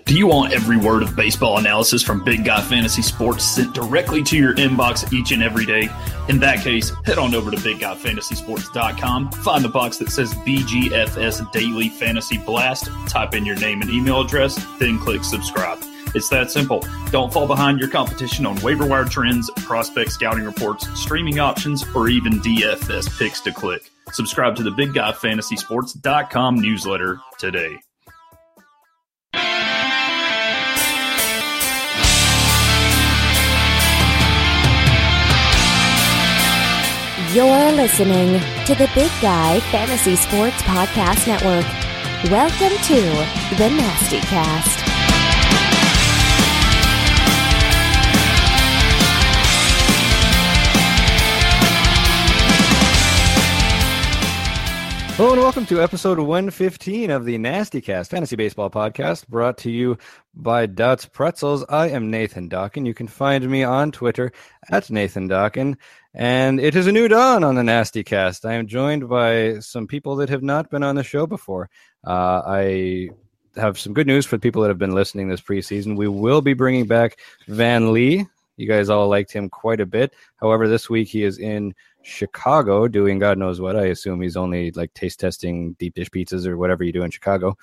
Do you want every word of baseball analysis from Big Guy Fantasy Sports sent directly to your inbox each and every day? In that case, head on over to BigGuyFantasySports.com, find the box that says BGFS Daily Fantasy Blast, type in your name and email address, then click subscribe. It's that simple. Don't fall behind your competition on waiver wire trends, prospect scouting reports, streaming options, or even DFS picks to click. Subscribe to the BigGuyFantasySports.com newsletter today. You're listening to the Big Guy Fantasy Sports Podcast Network. Welcome to the Nasty Cast. Hello and welcome to episode 115 of the Nasty Cast Fantasy Baseball Podcast, brought to you by Dots Pretzels. I am Nathan Dawkin. You can find me on Twitter at Nathan Dawkin. And it is a new dawn on the Nasty Cast. I am joined by some people that have not been on the show before. I have some good news for the people that have been listening this preseason. We will be bringing back Van Lee. You guys all liked him quite a bit. However, this week he is in Chicago doing God knows what. I assume he's only like taste testing deep dish pizzas or whatever you do in Chicago.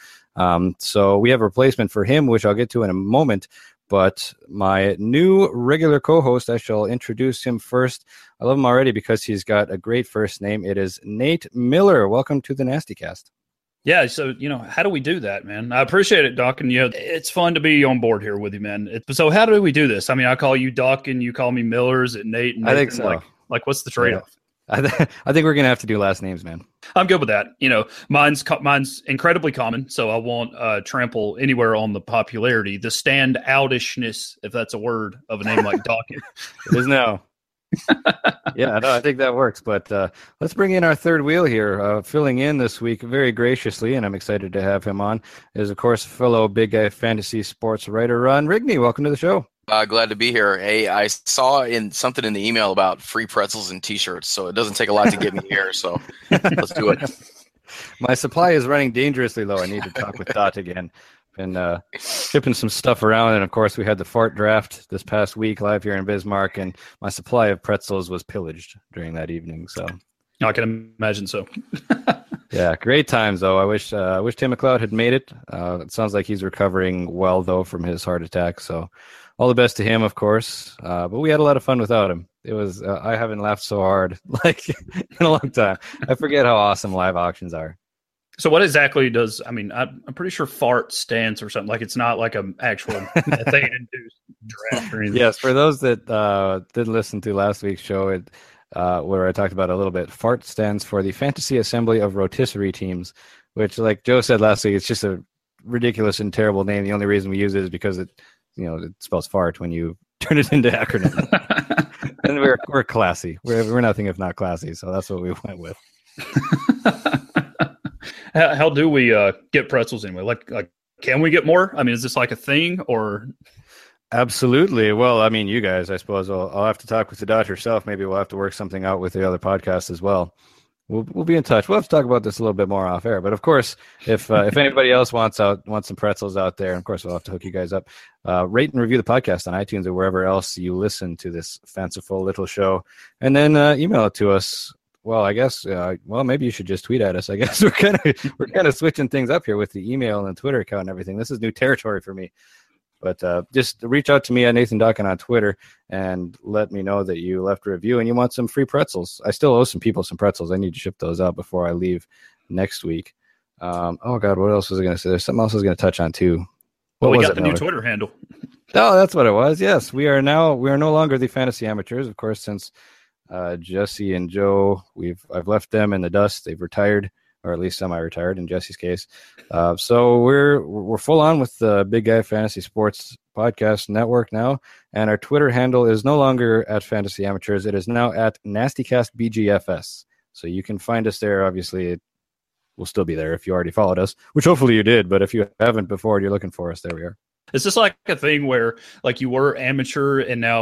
So we have a replacement for him, which I'll get to in a moment. But my new regular co-host, I shall introduce him first. I love him already because he's got a great first name. It is Nate Miller. Welcome to the Nasty Cast. Yeah, so, how do we do that, man? I appreciate it, Doc, and it's fun to be on board here with you, man. So how do we do this? I mean, I call you Doc, and you call me Miller. Is it Nate? And I think so. Like what's the trade-off? Yeah. I think we're going to have to do last names, man. I'm good with that. Mine's incredibly common, so I won't trample anywhere on the popularity, the stand-outishness, if that's a word, of a name like Dawkins. It is now. Yeah, no, I think that works. But let's bring in our third wheel here. Filling in this week very graciously, and I'm excited to have him on, is, of course, fellow Big Guy Fantasy Sports writer Ron Rigney. Welcome to the show. Glad to be here. Hey, I saw something in the email about free pretzels and T-shirts, so it doesn't take a lot to get me here. So let's do it. My supply is running dangerously low. I need to talk with Dot again. Been shipping some stuff around, and of course we had the fart draft this past week live here in Bismarck, and my supply of pretzels was pillaged during that evening. So I can imagine so. Yeah, great times though. I wish Tim McLeod had made it. It sounds like he's recovering well though from his heart attack. So all the best to him, of course. But we had a lot of fun without him. It was I haven't laughed so hard like in a long time. I forget how awesome live auctions are. So what exactly does, I'm pretty sure fart stands or something, like it's not like an actual methane-induced draft or anything. Yes, for those that didn't listen to last week's show, where I talked about it a little bit, FART stands for the Fantasy Assembly of Rotisserie Teams, which, like Joe said last week, it's just a ridiculous and terrible name. The only reason we use it is because it spells fart when you turn it into acronym. And we're classy. We're nothing if not classy, so that's what we went with. How do we get pretzels anyway? Like, can we get more? I mean, is this like a thing or? Absolutely. Well, I mean, you guys, I suppose I'll have to talk with the Dot herself. Maybe we'll have to work something out with the other podcasts as well. We'll be in touch. We'll have to talk about this a little bit more off air. But of course, if anybody else wants some pretzels out there, and of course we'll have to hook you guys up. Rate and review the podcast on iTunes or wherever else you listen to this fanciful little show, and then email it to us. Well, I guess. Maybe you should just tweet at us. I guess we're kind of switching things up here with the email and Twitter account and everything. This is new territory for me. But just reach out to me at Nathan Dawkin on Twitter and let me know that you left a review and you want some free pretzels. I still owe some people some pretzels. I need to ship those out before I leave next week. Oh God, what else was I going to say? There's something else I was going to touch on too. Well, we got the new Twitter handle. Oh, that's what it was. Yes, we are no longer the Fantasy Amateurs, of course, since Jesse and Joe, I've left them in the dust. They've retired, or at least semi-retired in Jesse's case. So we're full on with the Big Guy Fantasy Sports Podcast Network now, and our Twitter handle is no longer at Fantasy Amateurs. It is now at NastyCastBGFS. So you can find us there. Obviously, it will still be there if you already followed us, which hopefully you did. But if you haven't before and you're looking for us, there we are. Is this like a thing where like you were amateur and now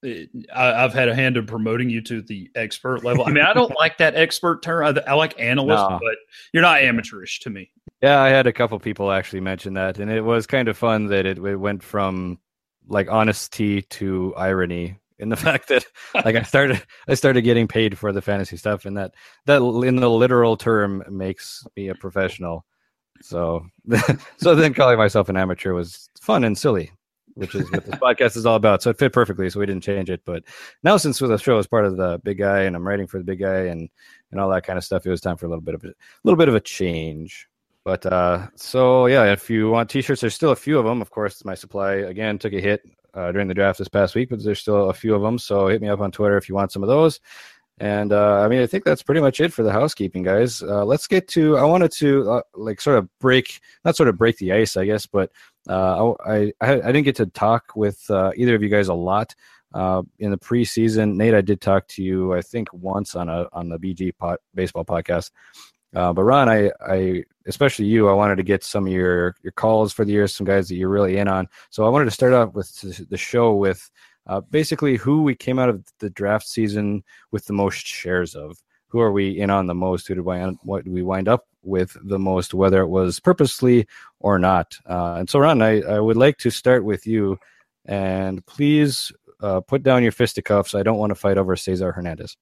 I've had a hand in promoting you to the expert level. I mean, I don't like that expert term. I like analyst, but you're not amateurish to me. Yeah, I had a couple people actually mention that, and it was kind of fun that it went from like honesty to irony in the fact that like I started getting paid for the fantasy stuff, and that in the literal term makes me a professional. So then calling myself an amateur was fun and silly, which is what this podcast is all about. So it fit perfectly, so we didn't change it. But now, since the show is part of the Big Guy and I'm writing for the Big Guy and all that kind of stuff, it was time for a little bit of a change. But so yeah, if you want t-shirts, there's still a few of them. Of course, my supply again took a hit during the draft this past week, but there's still a few of them. So hit me up on Twitter if you want some of those. And I mean, I think that's pretty much it for the housekeeping, guys. Let's get to. I wanted to not break the ice, I guess, but I didn't get to talk with either of you guys a lot in the preseason. Nate, I did talk to you, I think, once on the BG baseball podcast. But Ron, I especially you, I wanted to get some of your calls for the year, some guys that you're really in on. So I wanted to start off with the show with basically who we came out of the draft season with the most shares of. Who are we in on the most? What do we wind up with the most, whether it was purposely or not? And so, Ron, I would like to start with you, and please put down your fisticuffs. I don't want to fight over Cesar Hernandez.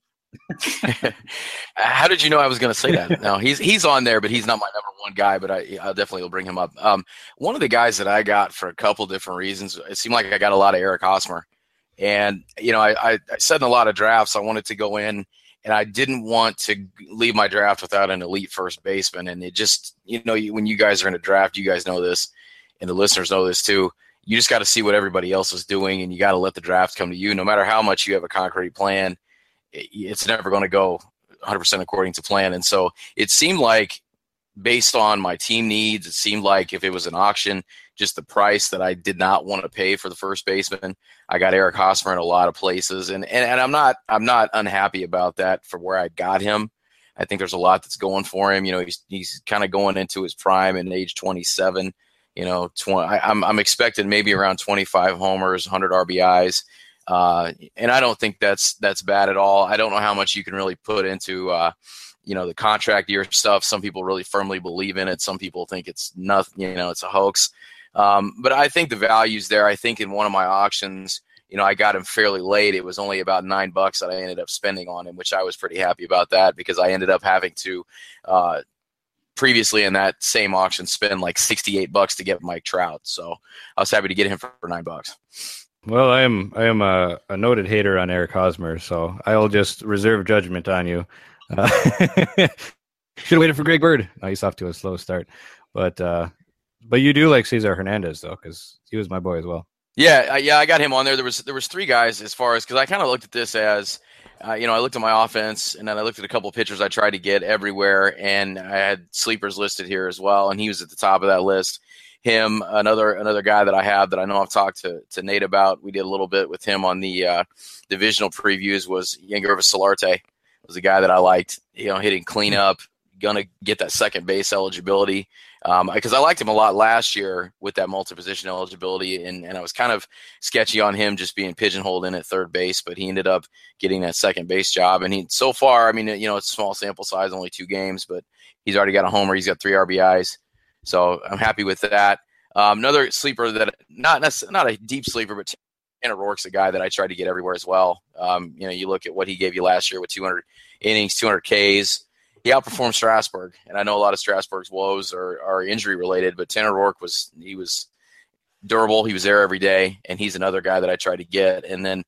How did you know I was going to say that? No, he's on there, but he's not my number one guy. But I definitely will bring him up. One of the guys that I got for a couple different reasons. It seemed like I got a lot of Eric Hosmer, and I said in a lot of drafts I wanted to go in, and I didn't want to leave my draft without an elite first baseman. And it just when you guys are in a draft, you guys know this, and the listeners know this too. You just got to see what everybody else is doing, and you got to let the draft come to you. No matter how much you have a concrete plan, it's never going to go 100% according to plan. And so it seemed like, based on my team needs, it seemed like if it was an auction, just the price that I did not want to pay for the first baseman, I got Eric Hosmer in a lot of places. And I'm not unhappy about that for where I got him. I think there's a lot that's going for him. He's kind of going into his prime at age 27. I'm expecting maybe around 25 homers, 100 RBIs. And I don't think that's bad at all. I don't know how much you can really put into, the contract year stuff. Some people really firmly believe in it. Some people think it's nothing, it's a hoax. But I think the value's there. I think in one of my auctions, I got him fairly late. It was only about $9 that I ended up spending on him, which I was pretty happy about that, because I ended up having to, previously in that same auction, spend like $68 to get Mike Trout. So I was happy to get him for $9. Well, I am a noted hater on Eric Hosmer, so I'll just reserve judgment on you. Should have waited for Greg Bird. No, he's off to a slow start, but you do like Cesar Hernandez though, because he was my boy as well. Yeah, I got him on there. There was three guys as far as, because I kind of looked at this as, I looked at my offense, and then I looked at a couple of pitchers I tried to get everywhere, and I had sleepers listed here as well, and he was at the top of that list. Him, another guy that I have that I know I've talked to Nate about. We did a little bit with him on the divisional previews. Was Yangervis Solarte. Was a guy that I liked. Hitting cleanup, gonna get that second base eligibility. Because I liked him a lot last year with that multi-position eligibility, and I was kind of sketchy on him just being pigeonholed in at third base, but he ended up getting that second base job. And so far, I mean, it's a small sample size, only 2 games, but he's already got a homer. He's got 3 RBIs. So I'm happy with that. Another sleeper that not a deep sleeper, but Tanner Roark's a guy that I tried to get everywhere as well. You look at what he gave you last year with 200 innings, 200 Ks. He outperformed Strasburg, and I know a lot of Strasburg's woes are injury related, but Tanner Roark was durable. He was there every day, and he's another guy that I tried to get. And then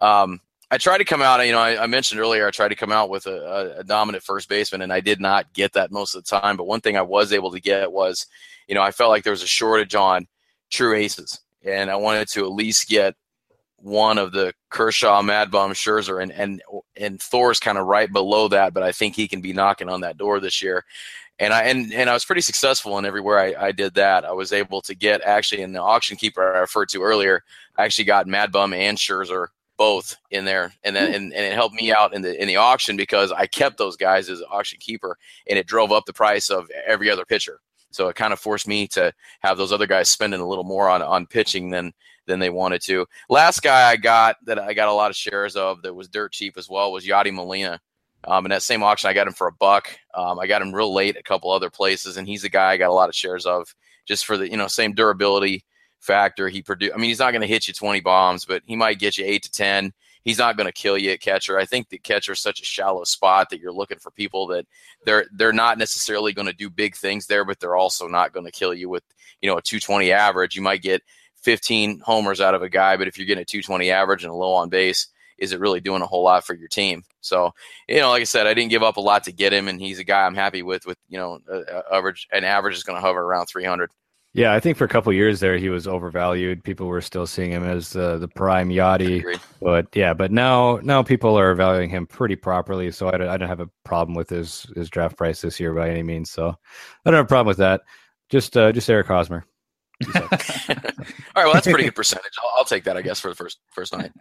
I tried to come out. I mentioned earlier I tried to come out with a dominant first baseman, and I did not get that most of the time. But one thing I was able to get was, I felt like there was a shortage on true aces, and I wanted to at least get one of the Kershaw, Mad Bum, Scherzer, and Thor's kind of right below that. But I think he can be knocking on that door this year. And I was pretty successful in everywhere I did that. I was able to get, actually, in the auction keeper I referred to earlier, I actually got Mad Bum and Scherzer both in there, and it helped me out in the auction, because I kept those guys as an auction keeper, and it drove up the price of every other pitcher. So it kind of forced me to have those other guys spending a little more on pitching than they wanted to. Last guy I got a lot of shares of that was dirt cheap as well was Yadi Molina. In that same auction, I got him for $1. I got him real late at a couple other places, and he's a guy I got a lot of shares of just for the same durability factor. He's not going to hit you 20 bombs, but he might get you 8 to 10. He's not going to kill you at catcher. I think the catcher is such a shallow spot that you're looking for people that they're not necessarily going to do big things there, but they're also not going to kill you with a 220 average. You might get 15 homers out of a guy, but if you're getting a 220 average and a low on base, is it really doing a whole lot for your team? So, like I said, I didn't give up a lot to get him, and he's a guy I'm happy with average is going to hover around 300. Yeah, I think for a couple of years there, he was overvalued. People were still seeing him as the prime Yachty, but now people are valuing him pretty properly. So I don't have a problem with his draft price this year by any means. So I don't have a problem with that. Just Eric Hosmer. All right, well, that's a pretty good percentage. I'll take that, I guess, for the first night.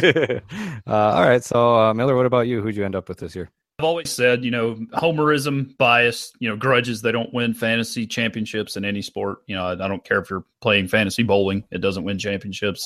All right, so Miller, what about you? Who'd you end up with this year? I've always said, homerism, bias, grudges. They don't win fantasy championships in any sport. I don't care if you're playing fantasy bowling; it doesn't win championships.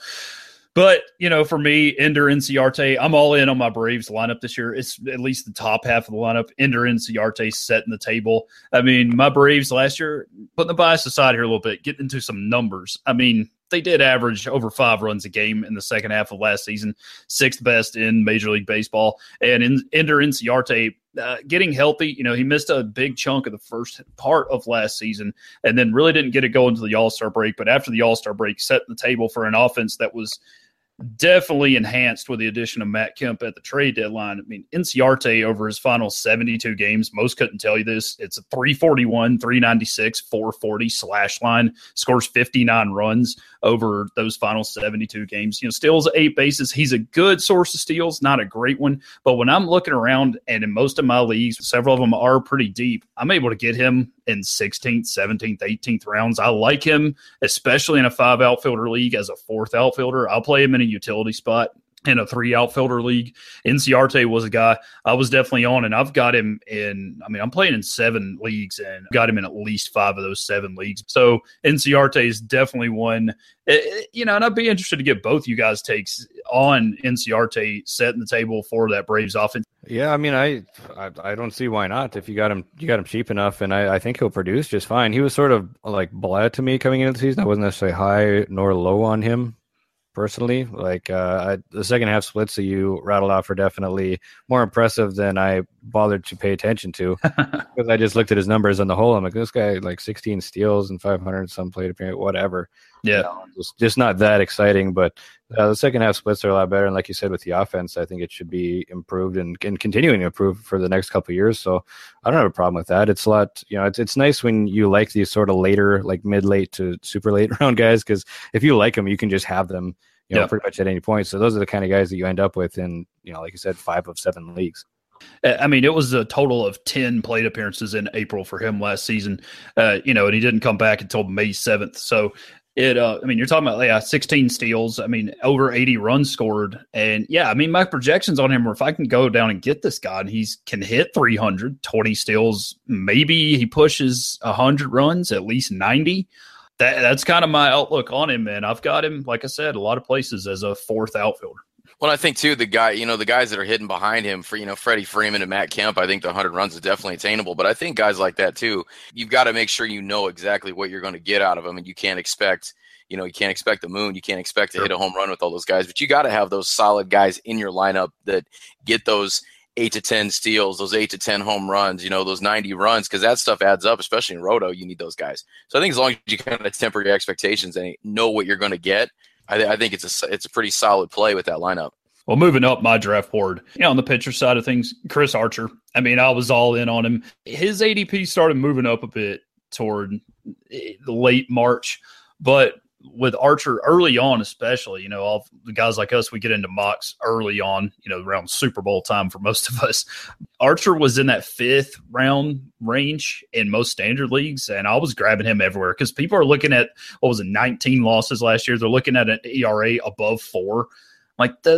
But for me, Ender Inciarte, I'm all in on my Braves lineup this year. It's at least the top half of the lineup. Ender Inciarte setting the table. I mean, my Braves last year, putting the bias aside here a little bit, getting into some numbers. I mean, they did average over 5 runs a game in the second half of last season, 6th best in Major League Baseball. And Ender Inciarte getting healthy, he missed a big chunk of the first part of last season and then really didn't get it going into the All-Star break. But after the All-Star break, set the table for an offense that was definitely enhanced with the addition of Matt Kemp at the trade deadline. I mean, Inciarte over his final 72 games, most couldn't tell you this. It's a 341, 396, 440 slash line, scores 59 runs over those final 72 games. Steals 8 bases. He's a good source of steals, not a great one. But when I'm looking around, and in most of my leagues, several of them are pretty deep, I'm able to get him in 16th, 17th, 18th rounds. I like him, especially in a 5 outfielder league as a 4th outfielder. I'll play him in a utility spot in a 3 outfielder league. Inciarte was a guy I was definitely on, and I've got him I'm playing in 7 leagues and got him in at least 5 of those 7 leagues. So Inciarte is definitely one, and I'd be interested to get both you guys' takes on Inciarte setting the table for that Braves offense. Yeah, I mean, I don't see why not. If you got him cheap enough, and I think he'll produce just fine. He was sort of like blah to me coming into the season. I wasn't necessarily high nor low on him personally. Like the second half splits that you rattled off are definitely more impressive than I bothered to pay attention to because I just looked at his numbers on the whole. I'm like, this guy like 16 steals and 500 some plate appearance, whatever. Yeah, just not that exciting. But the second half splits are a lot better, and like you said, with the offense, I think it should be improved and continuing to improve for the next couple of years. So I don't have a problem with that. It's a lot, it's nice when you like these sort of later, like mid-late to super late round guys, because if you like them, you can just have them, pretty much at any point. So those are the kind of guys that you end up with in, like you said, 5 of 7 leagues. I mean, it was a total of 10 plate appearances in April for him last season, and he didn't come back until May 7th. So you're talking about 16 steals. I mean, over 80 runs scored. And my projections on him were if I can go down and get this guy and he can hit 300, 20 steals, maybe he pushes 100 runs, at least 90. That's kind of my outlook on him, man. I've got him, like I said, a lot of places as a 4th outfielder. Well, I think too, the guys that are hitting behind him for, Freddie Freeman and Matt Kemp, I think the 100 runs is definitely attainable. But I think guys like that too, you've got to make sure you know exactly what you're going to get out of them. And you can't expect, the moon. You can't expect to hit a home run with all those guys. But you got to have those solid guys in your lineup that get those 8 to 10 steals, those 8 to 10 home runs, those 90 runs, because that stuff adds up, especially in Roto. You need those guys. So I think as long as you kind of temper your expectations and know what you're going to get, I think it's a pretty solid play with that lineup. Well, moving up my draft board, on the pitcher side of things, Chris Archer. I mean, I was all in on him. His ADP started moving up a bit toward the late March, but with Archer early on, especially, all the guys like us, we get into mocks early on, around Super Bowl time for most of us. Archer was in that 5th round range in most standard leagues, and I was grabbing him everywhere because people are looking at, 19 losses last year. They're looking at an ERA above 4. Like,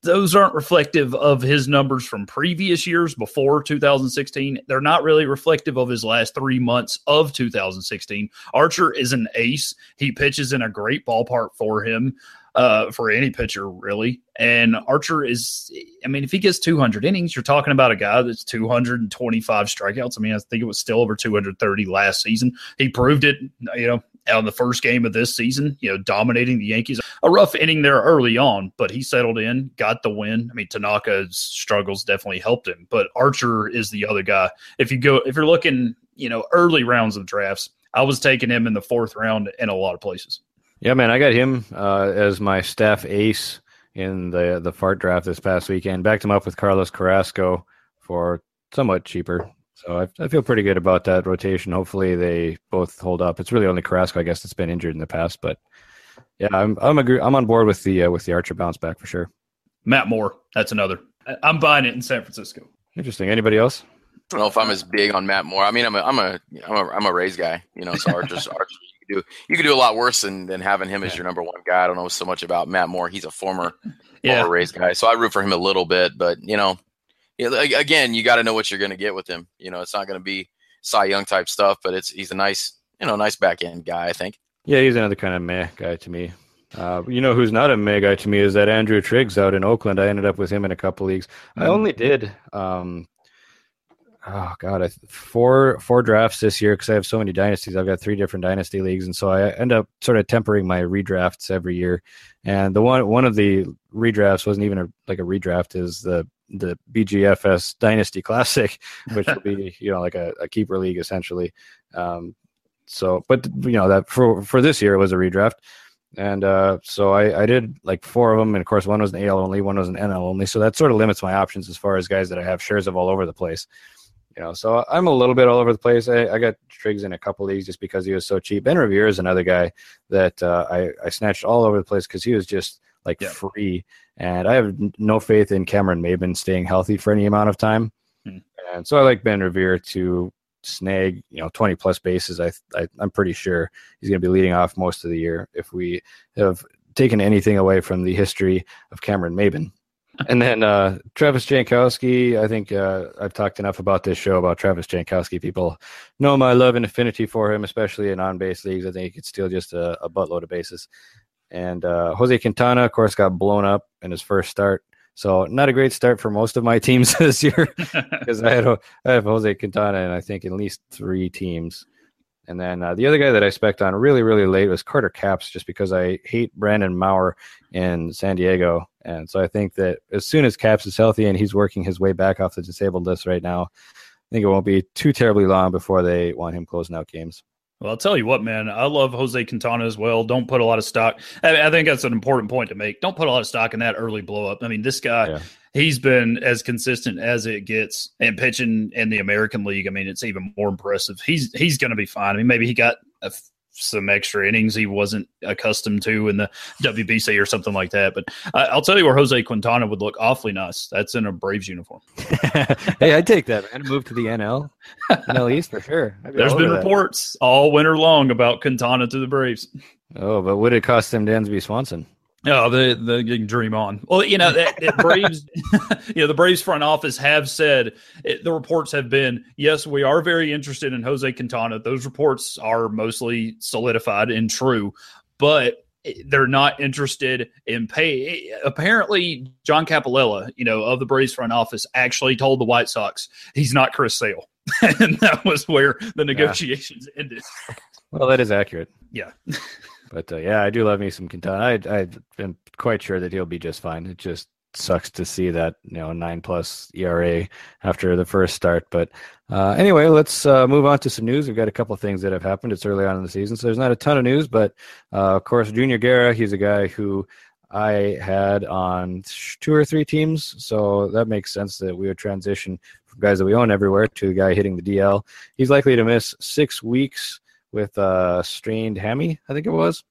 those aren't reflective of his numbers from previous years before 2016. They're not really reflective of his last 3 months of 2016. Archer is an ace. He pitches in a great ballpark for him, for any pitcher, really. And Archer is, I mean, if he gets 200 innings, you're talking about a guy that's 225 strikeouts. I mean, I think it was still over 230 last season. He proved it, on the first game of this season, dominating the Yankees. A rough inning there early on, but he settled in, got the win. I mean, Tanaka's struggles definitely helped him, but Archer is the other guy. If you're looking, early rounds of drafts, I was taking him in the 4th round in a lot of places. Yeah, man, I got him as my staff ace in the fart draft this past weekend. Backed him up with Carlos Carrasco for somewhat cheaper. So I feel pretty good about that rotation. Hopefully they both hold up. It's really only Carrasco, I guess, that's been injured in the past. But yeah, I'm on board with the Archer bounce back for sure. Matt Moore, that's another. I'm buying it in San Francisco. Interesting. Anybody else? I don't know if I'm as big on Matt Moore. I mean, I'm a Rays guy, So Archer, you could do a lot worse than having him as your number one guy. I don't know so much about Matt Moore. He's a former Rays guy, so I root for him a little bit. But again, you got to know what you're going to get with him. It's not going to be Cy Young type stuff, but he's a nice back end guy, I think. Yeah, he's another kind of meh guy to me. Who's not a meh guy to me is that Andrew Triggs out in Oakland. I ended up with him in a couple leagues. I only did four drafts this year because I have so many dynasties. I've got 3 different dynasty leagues, and so I end up sort of tempering my redrafts every year. And the one of the redrafts wasn't even a redraft, is the BGFS Dynasty Classic, which will be like a keeper league essentially. That for this year it was a redraft. And so I did like 4 of them, and of course one was an AL only, one was an NL only. So that sort of limits my options as far as guys that I have shares of all over the place. So I'm a little bit all over the place. I got Triggs in a couple leagues just because he was so cheap. Ben Revere is another guy that I snatched all over the place because he was just free. And I have no faith in Cameron Maybin staying healthy for any amount of time. And so I like Ben Revere to snag 20 plus bases. I'm pretty sure he's going to be leading off most of the year if we have taken anything away from the history of Cameron Maybin. And then Travis Jankowski, I think I've talked enough about this show about Travis Jankowski. People know my love and affinity for him, especially in on-base leagues. I think he could steal just a buttload of bases. And Jose Quintana, of course, got blown up in his first start. So not a great start for most of my teams this year because I have Jose Quintana in, I think, at least 3 teams. And then the other guy that I spec'd on really, really late was Carter Capps, just because I hate Brandon Maurer in San Diego. And so I think that as soon as Capps is healthy and he's working his way back off the disabled list right now, I think it won't be too terribly long before they want him closing out games. Well, I'll tell you what, man, I love Jose Quintana as well. Don't put a lot of stock. I think that's an important point to make. Don't put a lot of stock in that early blow up. I mean, this guy, he's been as consistent as it gets, and pitching in the American League, I mean, it's even more impressive. He's going to be fine. I mean, maybe he got some extra innings he wasn't accustomed to in the WBC or something like that. But I'll tell you where Jose Quintana would look awfully nice. That's in a Braves uniform. Hey, I'd take that, man. Move to the NL East for sure. There's been reports all winter long about Quintana to the Braves. Oh, but would it cost them Dansby Swanson? Oh, they can dream on. Well, the Braves, the Braves front office have said the reports have been, yes, we are very interested in Jose Quintana. Those reports are mostly solidified and true, but they're not interested in pay. Apparently, John Capalella, of the Braves front office, actually told the White Sox he's not Chris Sale, and that was where the negotiations ended. Well, that is accurate. Yeah. But I do love me some Quintana. I've been quite sure that he'll be just fine. It just sucks to see that 9+ ERA after the first start. But anyway, let's move on to some news. We've got a couple of things that have happened. It's early on in the season, so there's not a ton of news. But of course, Junior Guerra, he's a guy who I had on 2 or 3 teams, so that makes sense that we would transition from guys that we own everywhere to a guy hitting the DL. He's likely to miss 6 weeks with a strained hammy, I think it was.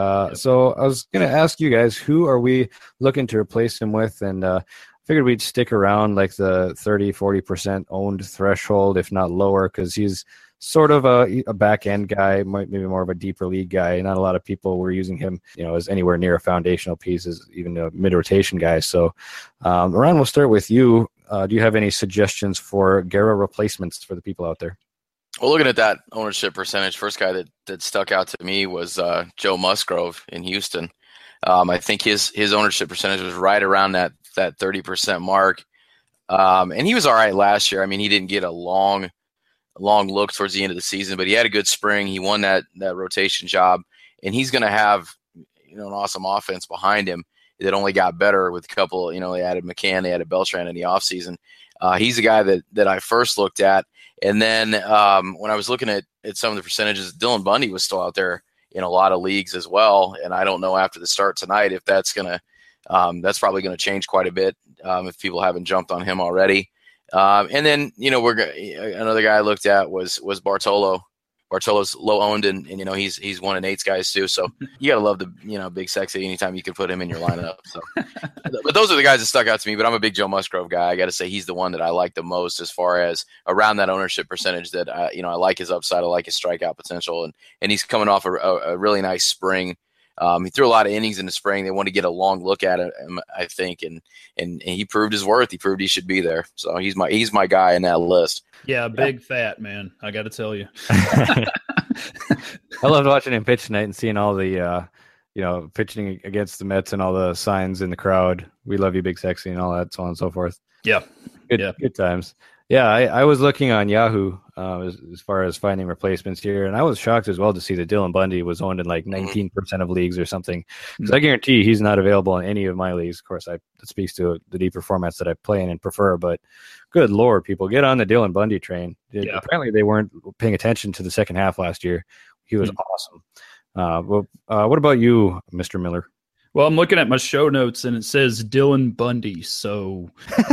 So I was going to ask you guys, who are we looking to replace him with? And figured we'd stick around like the 30-40% owned threshold, if not lower, because he's sort of a back end guy, maybe more of a deeper league guy. Not a lot of people were using him, as anywhere near a foundational piece, as even a mid rotation guy. So, Ron, we'll start with you. Do you have any suggestions for Guerra replacements for the people out there? Well, looking at that ownership percentage, first guy that stuck out to me was Joe Musgrove in Houston. I think his ownership percentage was right around that 30% mark. And he was all right last year. I mean, he didn't get a long look towards the end of the season, but he had a good spring. He won that rotation job, and he's going to have, an awesome offense behind him that only got better with a couple, they added McCann, they added Beltran in the offseason. He's a guy that I first looked at. And then when I was looking at some of the percentages, Dylan Bundy was still out there in a lot of leagues as well. And I don't know after the start tonight if that's that's probably going to change quite a bit if people haven't jumped on him already. And then, another guy I looked at was Bartolo. Bartolo's low owned, and he's one of Nate's guys too. So you gotta love the Big Sexy anytime you can put him in your lineup. So, but those are the guys that stuck out to me. But I'm a big Joe Musgrove guy. I got to say he's the one that I like the most as far as around that ownership percentage. That I like his upside, I like his strikeout potential, and he's coming off a really nice spring. He threw a lot of innings in the spring. They wanted to get a long look at him, I think, and he proved his worth. He proved he should be there. So he's my guy in that list. Yeah, big fat man. I got to tell you, I loved watching him pitch tonight and seeing all the pitching against the Mets and all the signs in the crowd. We love you, Big Sexy, and all that, so on and so forth. Yeah, good times. Yeah, I was looking on Yahoo as far as finding replacements here, and I was shocked as well to see that Dylan Bundy was owned in like 19% of leagues or something. Because I guarantee he's not available in any of my leagues. Of course, that speaks to the deeper formats that I play in and prefer. But good Lord, people, get on the Dylan Bundy train. Yeah. Apparently, they weren't paying attention to the second half last year. He was awesome. What about you, Mr. Miller? Well, I'm looking at my show notes and it says Dylan Bundy. So,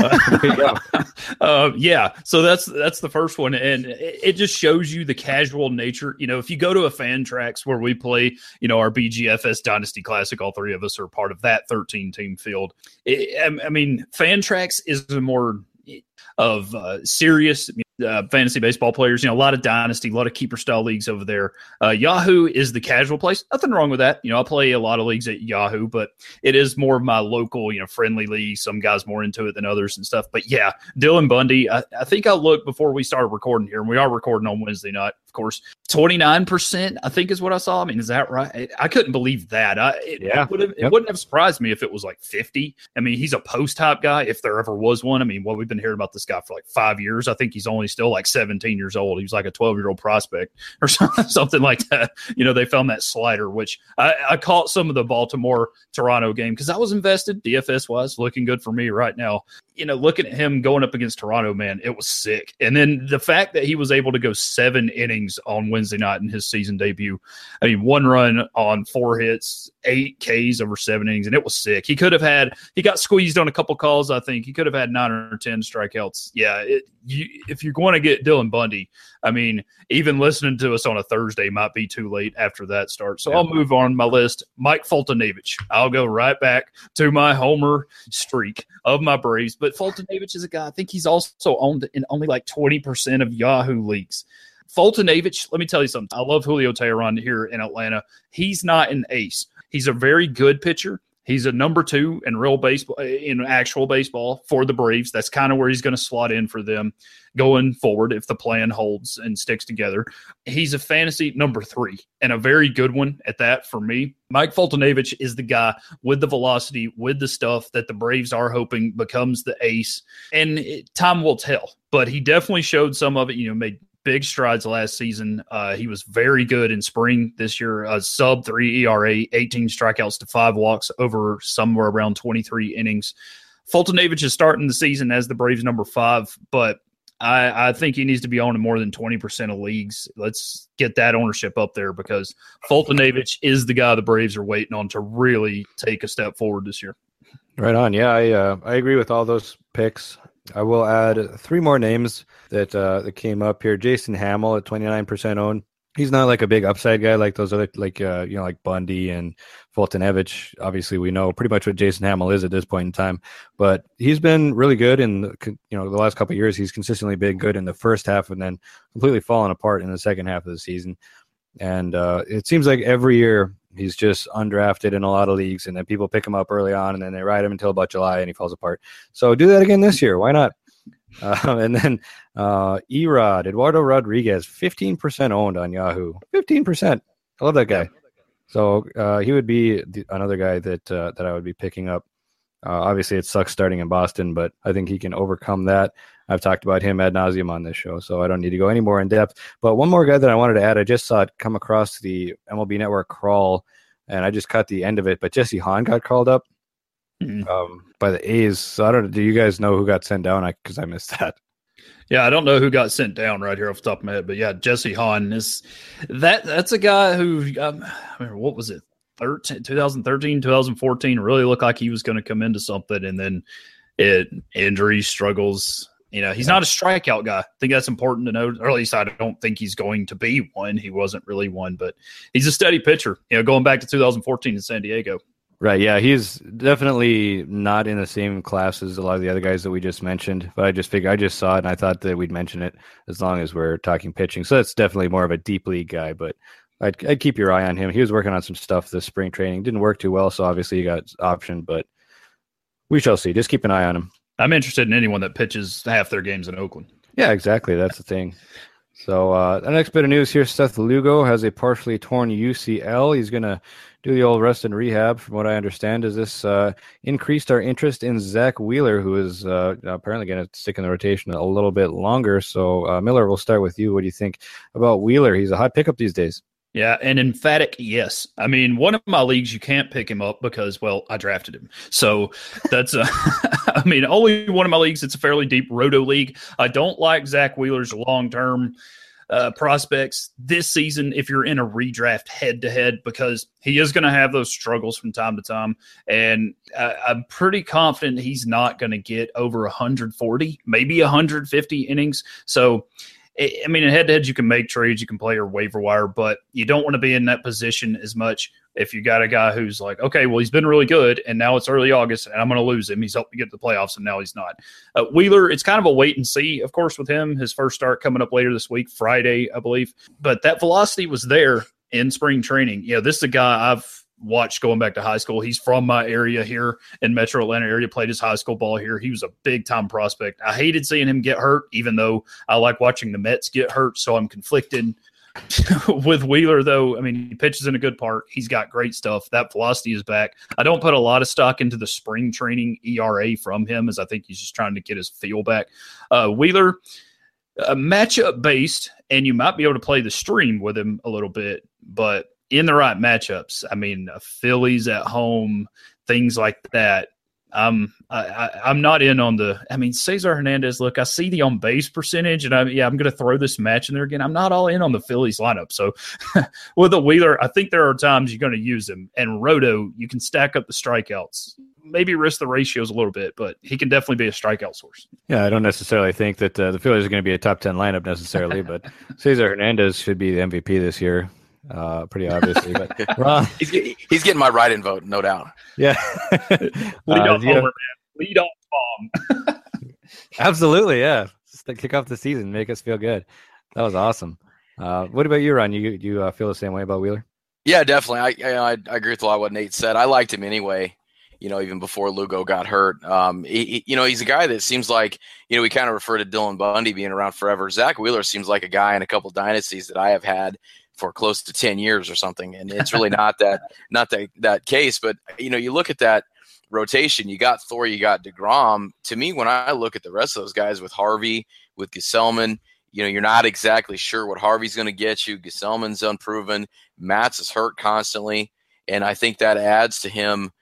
so that's the first one. And it just shows you the casual nature. If you go to a Fantrax where we play, our BGFS Dynasty Classic, all three of us are part of that 13-team field. Fantrax is a more of serious fantasy baseball players, a lot of dynasty, a lot of keeper style leagues over there. Yahoo is the casual place. Nothing wrong with that. I play a lot of leagues at Yahoo, but it is more of my local, friendly league. Some guys more into it than others and stuff. But yeah, Dylan Bundy, I think I looked before we started recording here, and we are recording on Wednesday night, of course. 29%, I think, is what I saw. Is that right? I couldn't believe that. It wouldn't have surprised me if it was like 50. He's a post-type guy, if there ever was one. We've been hearing about this guy for like 5 years. I think he's only still like 17 years old. He was like a 12-year-old prospect or something like that. They found that slider, which I caught some of the Baltimore-Toronto game because I was invested DFS-wise, looking good for me right now. Looking at him going up against Toronto, man, it was sick. And then the fact that he was able to go 7 innings on Wednesday night in his season debut. 1 run on 4 hits, 8 Ks over 7 innings, and it was sick. He got squeezed on a couple calls, I think. He could have had 9 or 10 strikeouts. Yeah, if you're going to get Dylan Bundy, even listening to us on a Thursday might be too late after that start. So I'll move on my list. Mike Foltynewicz. I'll go right back to my homer streak of my Braves. But Foltynewicz is a guy, I think he's also owned in only like 20% of Yahoo leagues. Foltynewicz, let me tell you something. I love Julio Teheran here in Atlanta. He's not an ace. He's a very good pitcher. He's a number 2 in real baseball, in actual baseball for the Braves. That's kind of where he's going to slot in for them going forward if the plan holds and sticks together. He's a fantasy number 3 and a very good one at that for me. Mike Foltynewicz is the guy with the velocity, with the stuff that the Braves are hoping becomes the ace. And time will tell, but he definitely showed some of it, made big strides last season. He was very good in spring this year. Sub 3 ERA, 18 strikeouts to 5 walks over somewhere around 23 innings. Foltynewicz is starting the season as the Braves number 5, but I think he needs to be owned in more than 20% of leagues. Let's get that ownership up there because Foltynewicz is the guy the Braves are waiting on to really take a step forward this year. Right on. Yeah, I agree with all those picks. I will add 3 more names that came up here. Jason Hamill at 29% owned. He's not like a big upside guy like those other, like like Bundy and Fultonevich. Obviously, we know pretty much what Jason Hamill is at this point in time, but he's been really good in the last couple of years. He's consistently been good in the first half and then completely fallen apart in the second half of the season. And it seems like every year he's just undrafted in a lot of leagues, and then people pick him up early on, and then they ride him until about July, and he falls apart. So do that again this year. Why not? And then Erod, Eduardo Rodriguez, 15% owned on Yahoo. 15%. I love that guy. So he would be another guy that I would be picking up. Obviously, it sucks starting in Boston, but I think he can overcome that. I've talked about him ad nauseum on this show, so I don't need to go any more in depth. But one more guy that I wanted to add, I just saw it come across the MLB Network crawl, and I just caught the end of it. But Jesse Hahn got called up by the A's. So I don't know. Do you guys know who got sent down? Because I missed that. Yeah, I don't know who got sent down right here off the top of my head, but yeah, Jesse Hahn is that's a guy who what was it? 2013, 2014 really looked like he was going to come into something, and then injury struggles. He's not a strikeout guy. I think that's important to note. Or at least I don't think he's going to be one. He wasn't really one, but he's a steady pitcher. Going back to 2014 in San Diego. Right, yeah, he's definitely not in the same class as a lot of the other guys that we just mentioned, but I just saw it, and I thought that we'd mention it as long as we're talking pitching. So that's definitely more of a deep league guy, but I'd keep your eye on him. He was working on some stuff this spring training. Didn't work too well, so obviously he got optioned, but we shall see. Just keep an eye on him. I'm interested in anyone that pitches half their games in Oakland. Yeah, exactly. That's the thing. So the next bit of news here, Seth Lugo has a partially torn UCL. He's going to do the old rest and rehab, from what I understand. Is this increased our interest in Zach Wheeler, who is apparently going to stick in the rotation a little bit longer. So, Miller, we'll start with you. What do you think about Wheeler? He's a hot pickup these days. Yeah, an emphatic yes. I mean, one of my leagues, you can't pick him up because, well, I drafted him. So that's, only one of my leagues. It's a fairly deep roto league. I don't like Zach Wheeler's long-term prospects this season if you're in a redraft head-to-head, because he is going to have those struggles from time to time. And I'm pretty confident he's not going to get over 140, maybe 150 innings. So, I mean, in head-to-head, you can make trades, you can play your waiver wire, but you don't want to be in that position as much if you got a guy who's like, okay, well, he's been really good, and now it's early August, and I'm going to lose him. He's helped me get to the playoffs, and now he's not. Wheeler, it's kind of a wait and see, of course, with him. His first start coming up later this week, Friday, I believe. But that velocity was there in spring training. This is a guy I've watched going back to high school. He's from my area here in Metro Atlanta area, played his high school ball here. He was a big time prospect. I hated seeing him get hurt, even though I like watching the Mets get hurt. So I'm conflicted with Wheeler, though. I mean, he pitches in a good park. He's got great stuff. That velocity is back. I don't put a lot of stock into the spring training ERA from him, as I think he's just trying to get his feel back. Wheeler, matchup based, and you might be able to play the stream with him a little bit, but in the right matchups, I mean, Phillies at home, things like that. I'm not in on Cesar Hernandez. Look, I see the on base percentage, and I'm going to throw this match in there again. I'm not all in on the Phillies lineup. So with a Wheeler, I think there are times you're going to use him. And Roto, you can stack up the strikeouts, maybe risk the ratios a little bit, but he can definitely be a strikeout source. Yeah, I don't necessarily think that the Phillies are going to be a top 10 lineup necessarily, but Cesar Hernandez should be the MVP this year. Pretty obviously, but Ron, he's getting my write-in vote, no doubt. Yeah, lead off homer, man. Lead off bomb. Absolutely, yeah. Just to kick off the season, make us feel good. That was awesome. What about you, Ron? You feel the same way about Wheeler? Yeah, definitely. I agree with a lot of what Nate said. I liked him anyway. Even before Lugo got hurt. He's a guy that seems like, we kind of refer to Dylan Bundy being around forever. Zach Wheeler seems like a guy in a couple dynasties that I have had for close to 10 years or something. And it's really not that case. But, you look at that rotation, you got Thor, you got DeGrom. To me, when I look at the rest of those guys with Harvey, with Gesellman, you're not exactly sure what Harvey's going to get you. Gesellman's unproven. Matz is hurt constantly. And I think that adds to him,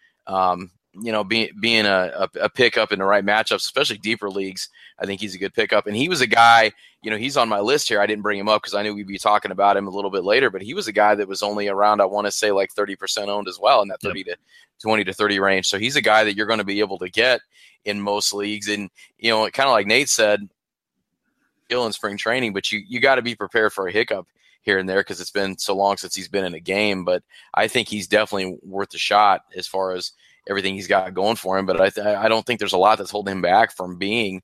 being a pickup in the right matchups, especially deeper leagues. I think he's a good pickup. And he was a guy, he's on my list here. I didn't bring him up because I knew we'd be talking about him a little bit later, but he was a guy that was only around, I want to say, like 30% owned as well in that 30 to 20 to 30 range. So he's a guy that you're going to be able to get in most leagues. And, kind of like Nate said, in spring training, but you got to be prepared for a hiccup here and there because it's been so long since he's been in a game. But I think he's definitely worth a shot as far as everything he's got going for him. But I don't think there's a lot that's holding him back from being,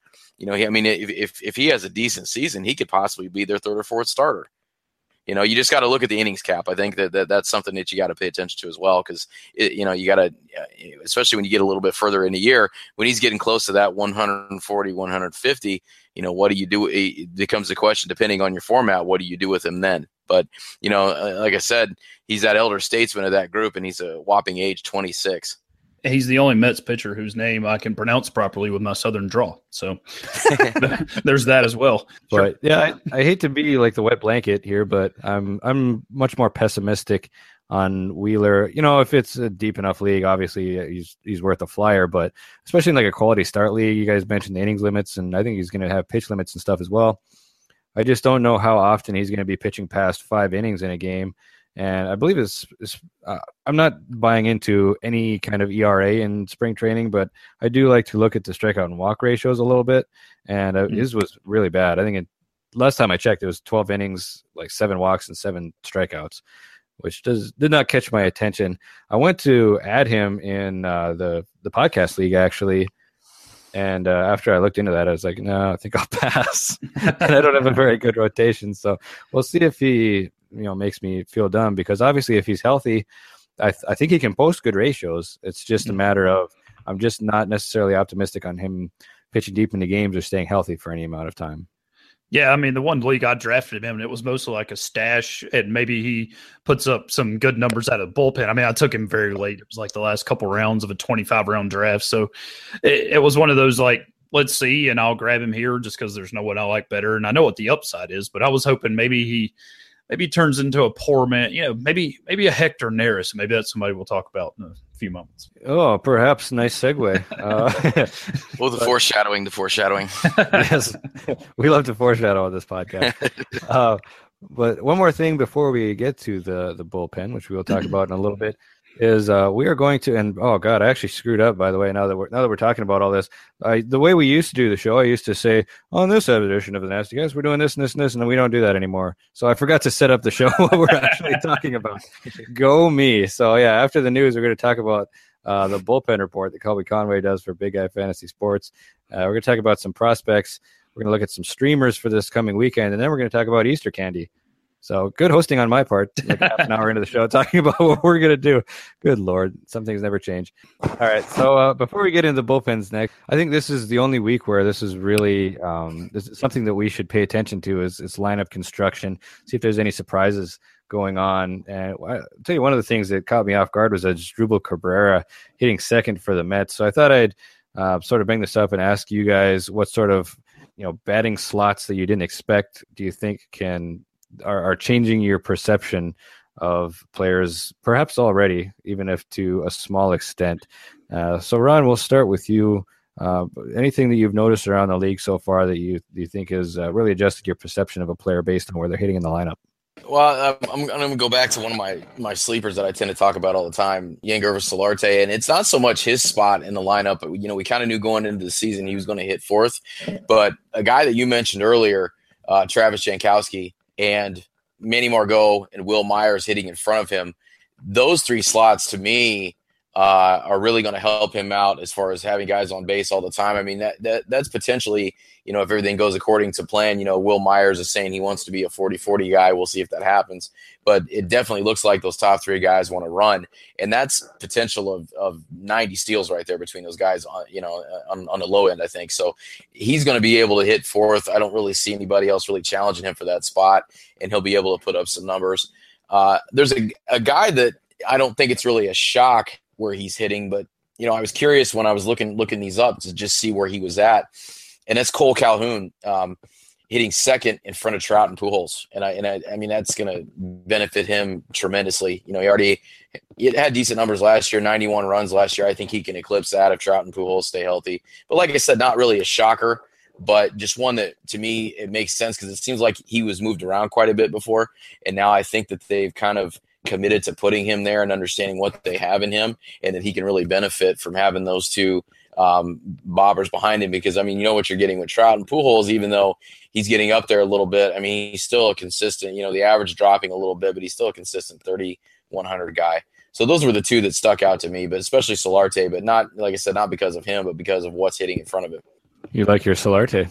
if he has a decent season, he could possibly be their third or fourth starter. You just got to look at the innings cap. I think that's something that you got to pay attention to as well, because you got to, especially when you get a little bit further in the year, when he's getting close to that 140, 150. What do you do? It becomes the question, depending on your format, what do you do with him then? But like I said, he's that elder statesman of that group, and he's a whopping age 26. He's the only Mets pitcher whose name I can pronounce properly with my southern drawl. So there's that as well. But yeah, I hate to be like the wet blanket here, but I'm much more pessimistic on Wheeler. If it's a deep enough league, obviously he's worth a flyer, but especially in like a quality start league, you guys mentioned the innings limits, and I think he's going to have pitch limits and stuff as well. I just don't know how often he's going to be pitching past 5 innings in a game. And I believe I'm not buying into any kind of ERA in spring training, but I do like to look at the strikeout and walk ratios a little bit. And his was really bad. I think last time I checked, it was 12 innings, like 7 walks and 7 strikeouts, which did not catch my attention. I went to add him in the podcast league, actually. And after I looked into that, I was like, no, I think I'll pass. And I don't have a very good rotation. So we'll see if he makes me feel dumb, because obviously if he's healthy, I think he can post good ratios. It's just a matter of, I'm just not necessarily optimistic on him pitching deep into games or staying healthy for any amount of time. Yeah, I mean, the one league I drafted him, and it was mostly like a stash, and maybe he puts up some good numbers out of the bullpen. I mean, I took him very late. It was like the last couple rounds of a 25-round draft. So it was one of those, like, let's see, and I'll grab him here just because there's no one I like better. And I know what the upside is, but I was hoping maybe he turns into a poor man, maybe a Hector Neris. Maybe that's somebody we'll talk about in a few moments. Oh, perhaps. Nice segue. The foreshadowing. Yes, we love to foreshadow on this podcast. But one more thing before we get to the bullpen, which we will talk about in a little bit, is we are going to, and oh god, I actually screwed up, by the way. Now that we're talking about all this, the way we used to do the show, I used to say on this edition of the Nasty Guys, we're doing this and this and this, and we don't do that anymore. So I forgot to set up the show what we're actually talking about. Go me! So yeah, after the news, we're going to talk about the bullpen report that Colby Conway does for Big Guy Fantasy Sports. We're going to talk about some prospects. We're going to look at some streamers for this coming weekend, and then we're going to talk about Easter candy. So good hosting on my part, like half an hour into the show, talking about what we're going to do. Good Lord, some things never change. All right, so before we get into the bullpens next, I think this is the only week where this is really this is something that we should pay attention to is lineup construction, see if there's any surprises going on. And I'll tell you, one of the things that caught me off guard was Asdrubal Cabrera hitting second for the Mets. So I thought I'd sort of bring this up and ask you guys what sort of batting slots that you didn't expect do you think are changing your perception of players, perhaps already, even if to a small extent. So Ron, we'll start with you. Anything that you've noticed around the league so far that you think has really adjusted your perception of a player based on where they're hitting in the lineup? Well, I'm going to go back to one of my sleepers that I tend to talk about all the time, Yangervis Solarte, and it's not so much his spot in the lineup. But, we kind of knew going into the season he was going to hit fourth. But a guy that you mentioned earlier, Travis Jankowski, and Manny Margot and Will Myers hitting in front of him, those 3 slots to me are really going to help him out as far as having guys on base all the time. I mean, that's potentially, if everything goes according to plan, Will Myers is saying he wants to be a 40-40 guy. We'll see if that happens. But it definitely looks like those top 3 guys want to run. And that's potential of 90 steals right there between those guys on the low end, I think. So he's going to be able to hit fourth. I don't really see anybody else really challenging him for that spot, and he'll be able to put up some numbers. There's a guy that I don't think it's really a shock where he's hitting, but I was curious when I was looking these up to just see where he was at, and that's Cole Calhoun hitting second in front of Trout and Pujols, and I mean that's going to benefit him tremendously. He had decent numbers last year, 91 runs last year. I think he can eclipse that if Trout and Pujols stay healthy. But like I said, not really a shocker, but just one that to me it makes sense because it seems like he was moved around quite a bit before, and now I think that they've kind of committed to putting him there and understanding what they have in him, and that he can really benefit from having those 2 bobbers behind him, because, I mean, you know what you're getting with Trout and Pujols, even though he's getting up there a little bit. I mean, he's still a consistent, the average dropping a little bit, but he's still a consistent 3,100 guy. So those were the two that stuck out to me, but especially Solarte, but not, like I said, not because of him, but because of what's hitting in front of him. You like your Solarte?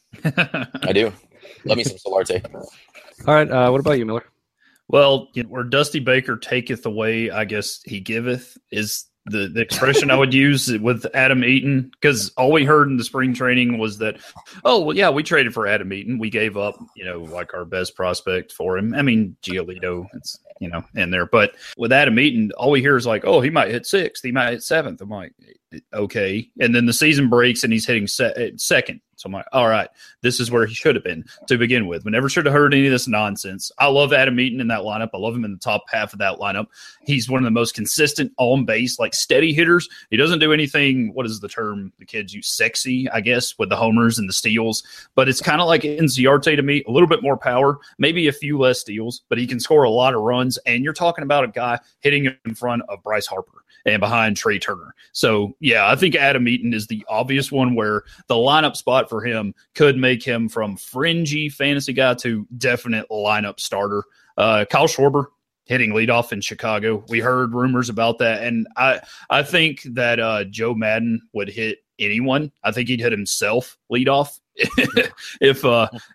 I do. Love me some Solarte. All right. What about you, Miller? Well, where Dusty Baker taketh away, I guess he giveth, is the expression I would use with Adam Eaton, because all we heard in the spring training was that, oh, well, yeah, we traded for Adam Eaton. We gave up, like our best prospect for him. I mean, Giolito, it's, in there. But with Adam Eaton, all we hear is like, oh, he might hit 6th. He might hit 7th. I'm like, okay. And then the season breaks and he's hitting second. So I'm like, all right, this is where he should have been to begin with. We never should have heard any of this nonsense. I love Adam Eaton in that lineup. I love him in the top half of that lineup. He's one of the most consistent on base, like steady hitters. He doesn't do anything, what is the term the kids use, sexy, I guess, with the homers and the steals. But it's kind of like Inciarte to me, a little bit more power, maybe a few less steals, but he can score a lot of runs. And you're talking about a guy hitting in front of Bryce Harper and behind Trey Turner. So, yeah, I think Adam Eaton is the obvious one where the lineup spot for him could make him from fringy fantasy guy to definite lineup starter. Kyle Schwarber hitting leadoff in Chicago. We heard rumors about that, and I think that Joe Madden would hit anyone. I think he'd hit himself leadoff. If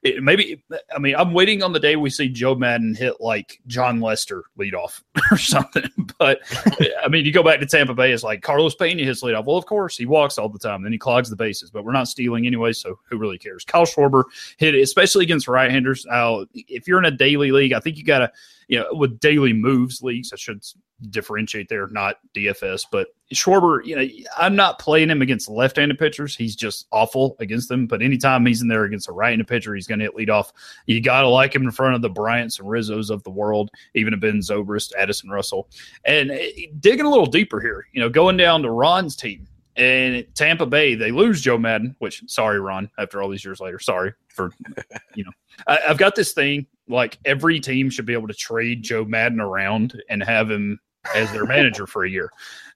I'm waiting on the day we see Joe Madden hit like John Lester leadoff or something. But I mean, you go back to Tampa Bay, it's like Carlos Pena hits leadoff. Well, of course, he walks all the time, then he clogs the bases, but we're not stealing anyway, so who really cares? Kyle Schwarber hit it, especially against right-handers. If you're in a daily league, I think you got to, with daily moves leagues, I should differentiate there, not DFS, but Schwarber, I'm not playing him against left-handed pitchers. He's just awful against them. But anytime he's in there against a right-handed pitcher, he's going to hit leadoff. You got to like him in front of the Bryants and Rizzos of the world, even a Ben Zobrist, Addison Russell. And digging a little deeper here, going down to Ron's team. And at Tampa Bay, they lose Joe Madden, which, sorry, Ron, after all these years later, sorry for, I've got this thing, like every team should be able to trade Joe Madden around and have him as their manager for a year.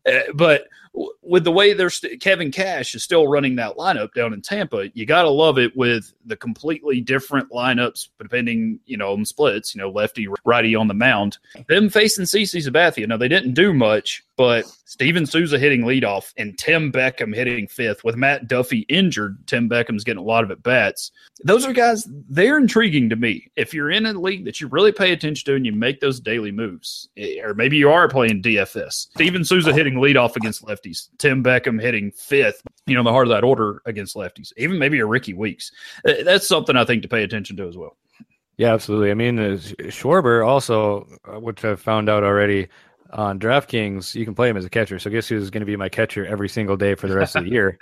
But with the way Kevin Cash is still running that lineup down in Tampa, you got to love it with the completely different lineups, depending, on splits, lefty, righty on the mound. Them facing CC Sabathia. Now, they didn't do much, but Steven Souza hitting leadoff and Tim Beckham hitting 5th. With Matt Duffy injured, Tim Beckham's getting a lot of at-bats. Those are guys, they're intriguing to me. If you're in a league that you really pay attention to and you make those daily moves, or maybe you are playing DFS, Steven Souza hitting leadoff against lefties, Tim Beckham hitting 5th, the heart of that order against lefties, even maybe a Ricky Weeks. That's something I think to pay attention to as well. Yeah, absolutely. I mean, Schwarber also, which I've found out already on DraftKings, you can play him as a catcher. So guess who's going to be my catcher every single day for the rest of the year?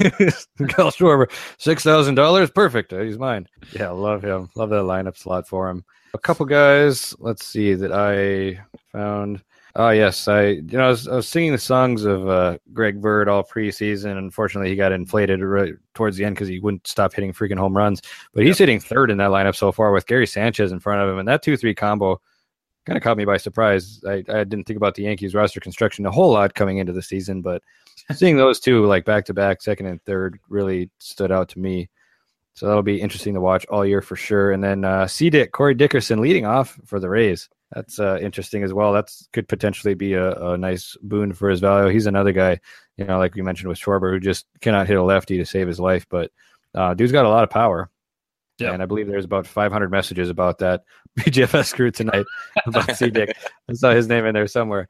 Kyle Schwarber, $6,000. Perfect. He's mine. Yeah, love him. Love that lineup slot for him. A couple guys, let's see, that I found. Oh, yes. I was singing the songs of Greg Bird all preseason. Unfortunately, he got inflated right towards the end because he wouldn't stop hitting freaking home runs. But he's hitting 3rd in that lineup so far with Gary Sanchez in front of him. And that 2-3 combo kind of caught me by surprise. I didn't think about the Yankees roster construction a whole lot coming into the season, but seeing those two like back-to-back, 2nd and 3rd, really stood out to me. So that'll be interesting to watch all year for sure. And then C-Dick, Corey Dickerson leading off for the Rays. That's interesting as well. That could potentially be a nice boon for his value. He's another guy, like we mentioned with Schwarber, who just cannot hit a lefty to save his life. But dude's got a lot of power. Yeah. And I believe there's about 500 messages about that BGFS crew tonight about C-Dick. I saw his name in there somewhere.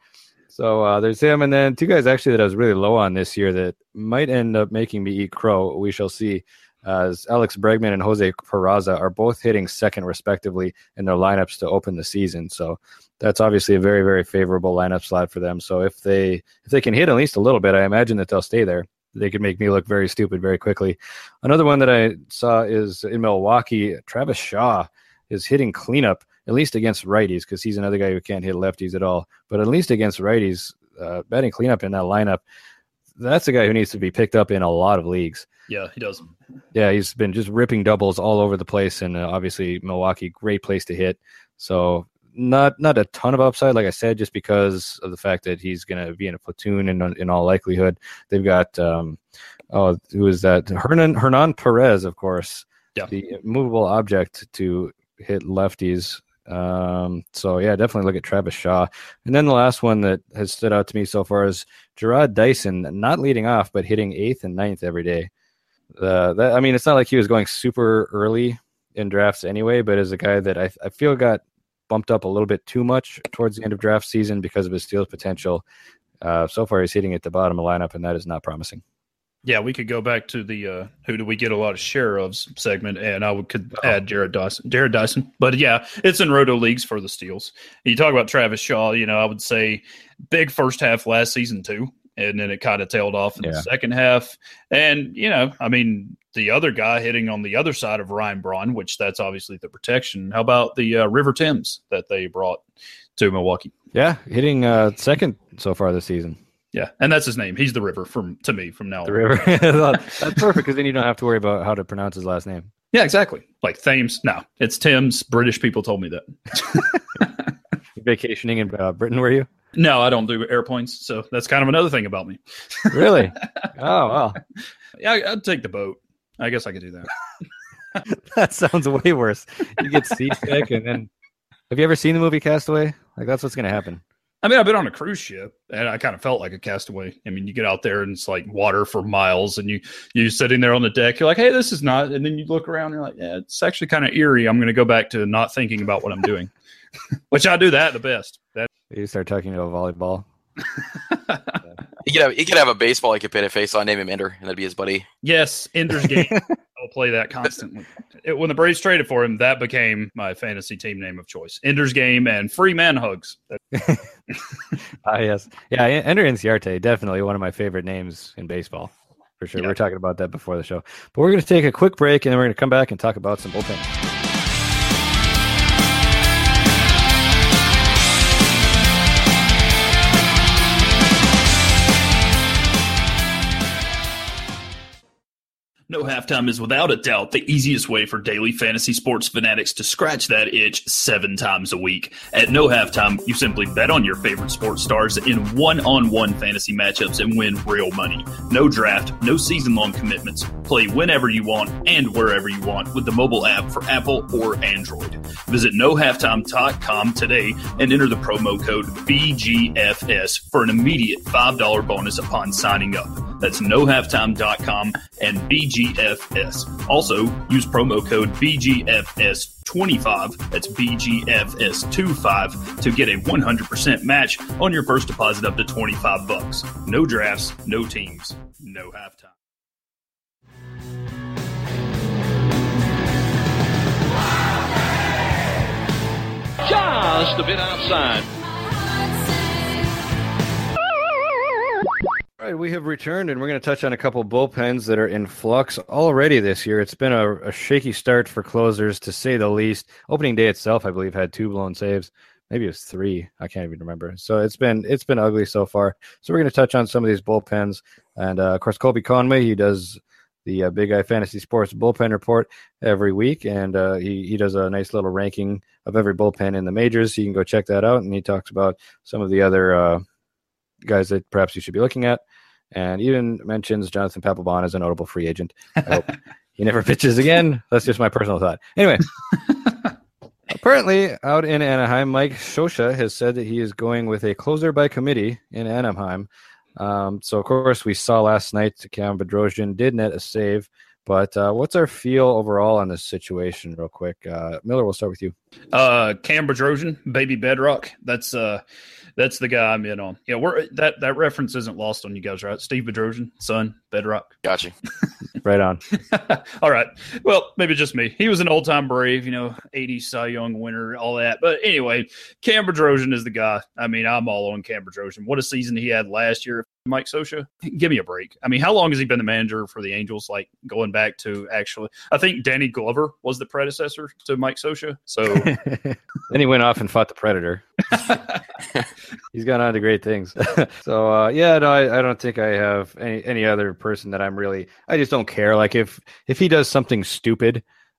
So there's him. And then two guys actually that I was really low on this year that might end up making me eat crow. We shall see. As Alex Bregman and Jose Peraza are both hitting 2nd respectively in their lineups to open the season. So that's obviously a very, very favorable lineup slot for them. So if they can hit at least a little bit, I imagine that they'll stay there. They could make me look very stupid very quickly. Another one that I saw is in Milwaukee, Travis Shaw is hitting cleanup, at least against righties, because he's another guy who can't hit lefties at all. But at least against righties, batting cleanup in that lineup, that's a guy who needs to be picked up in a lot of leagues. Yeah, he does. Yeah, he's been just ripping doubles all over the place, and obviously Milwaukee, great place to hit. So not a ton of upside, like I said, just because of the fact that he's going to be in a platoon in all likelihood. They've got who is that? Hernan Perez, of course, the movable object to hit lefties. So yeah, definitely look at Travis Shaw. And then the last one that has stood out to me so far is Jarrod Dyson, not leading off, but hitting 8th and 9th every day. I mean, it's not like he was going super early in drafts anyway, but as a guy that I feel got bumped up a little bit too much towards the end of draft season because of his steals potential. So far he's hitting at the bottom of the lineup, and that is not promising. Yeah, we could go back to the who do we get a lot of share of segment, and could add Jarrod Dyson. But yeah, it's in roto leagues for the steals. You talk about Travis Shaw, I would say big first half last season too, and then it kind of tailed off in the second half. And, I mean, the other guy hitting on the other side of Ryan Braun, which that's obviously the protection. How about the River Thames that they brought to Milwaukee? Yeah, hitting second so far this season. Yeah, and that's his name. He's the River to me from now on. The River. That's perfect because then you don't have to worry about how to pronounce his last name. Yeah, exactly. Like Thames. No, it's Thames. British people told me that. Vacationing in Britain, were you? No, I don't do airplanes, so that's kind of another thing about me. Really? Oh, wow. Yeah, I'd take the boat. I guess I could do that. That sounds way worse. You get seasick, and then have you ever seen the movie Castaway? Like, that's what's going to happen. I mean, I've been on a cruise ship, and I kind of felt like a castaway. I mean, you get out there, and it's like water for miles, and you're sitting there on the deck. You're like, hey, this is not. And then you look around, and you're like, yeah, it's actually kind of eerie. I'm going to go back to not thinking about what I'm doing, which I do that the best. You start talking to a volleyball. He could have a baseball he could put a face on, name him Ender, and that'd be his buddy. Yes, Ender's Game. I'll play that constantly. When the Braves traded for him, that became my fantasy team name of choice. Ender's Game and Free Man Hugs. Yes. Yeah, Ender Inciarte, definitely one of my favorite names in baseball, for sure. Yeah. We were talking about that before the show. But we're going to take a quick break, and then we're going to come back and talk about some bullpen. No Halftime is without a doubt the easiest way for daily fantasy sports fanatics to scratch that itch 7 times a week. At No Halftime, you simply bet on your favorite sports stars in one-on-one fantasy matchups and win real money. No draft, no season-long commitments. Play whenever you want and wherever you want with the mobile app for Apple or Android. Visit NoHalftime.com today and enter the promo code BGFS for an immediate $5 bonus upon signing up. That's NoHalftime.com and BGFS. Also, use promo code BGFS25, that's BGFS25, to get a 100% match on your first deposit up to $25. No drafts, no teams, no halftime. Just a bit outside. All right, we have returned, and we're going to touch on a couple bullpens that are in flux already this year. It's been a shaky start for closers, to say the least. Opening day itself, I believe, had 2 blown saves. Maybe it was 3. I can't even remember. So it's been ugly so far. So we're going to touch on some of these bullpens. And, of course, Colby Conway, he does the Big Guy Fantasy Sports Bullpen Report every week, and he does a nice little ranking of every bullpen in the majors. So you can go check that out, and he talks about some of the other guys that perhaps you should be looking at, and even mentions Jonathan Papelbon as a notable free agent. I hope he never pitches again. That's just my personal thought. Anyway, apparently out in Anaheim, Mike Scioscia has said that he is going with a closer by committee in Anaheim. So, of course, we saw last night Cam Bedrosian did net a save. But what's our feel overall on this situation, real quick? Miller, we'll start with you. Cam Bedrosian, baby Bedrock. That's the guy I'm in on. Yeah, that reference isn't lost on you guys, right? Steve Bedrosian, son, Bedrock. Gotcha. Right on. All right. Well, maybe just me. He was an old-time Brave, 80s Cy Young winner, all that. But anyway, Cam Bedrosian is the guy. I mean, I'm all on Cam Bedrosian. What a season he had last year. Mike Scioscia, give me a break. I mean, how long has he been the manager for the Angels? Like, going back to actually, I think Danny Glover was the predecessor to Mike Scioscia. So then he went off and fought the Predator. He's gone on to great things. So I don't think I have any other person that I just don't care. Like if he does something stupid,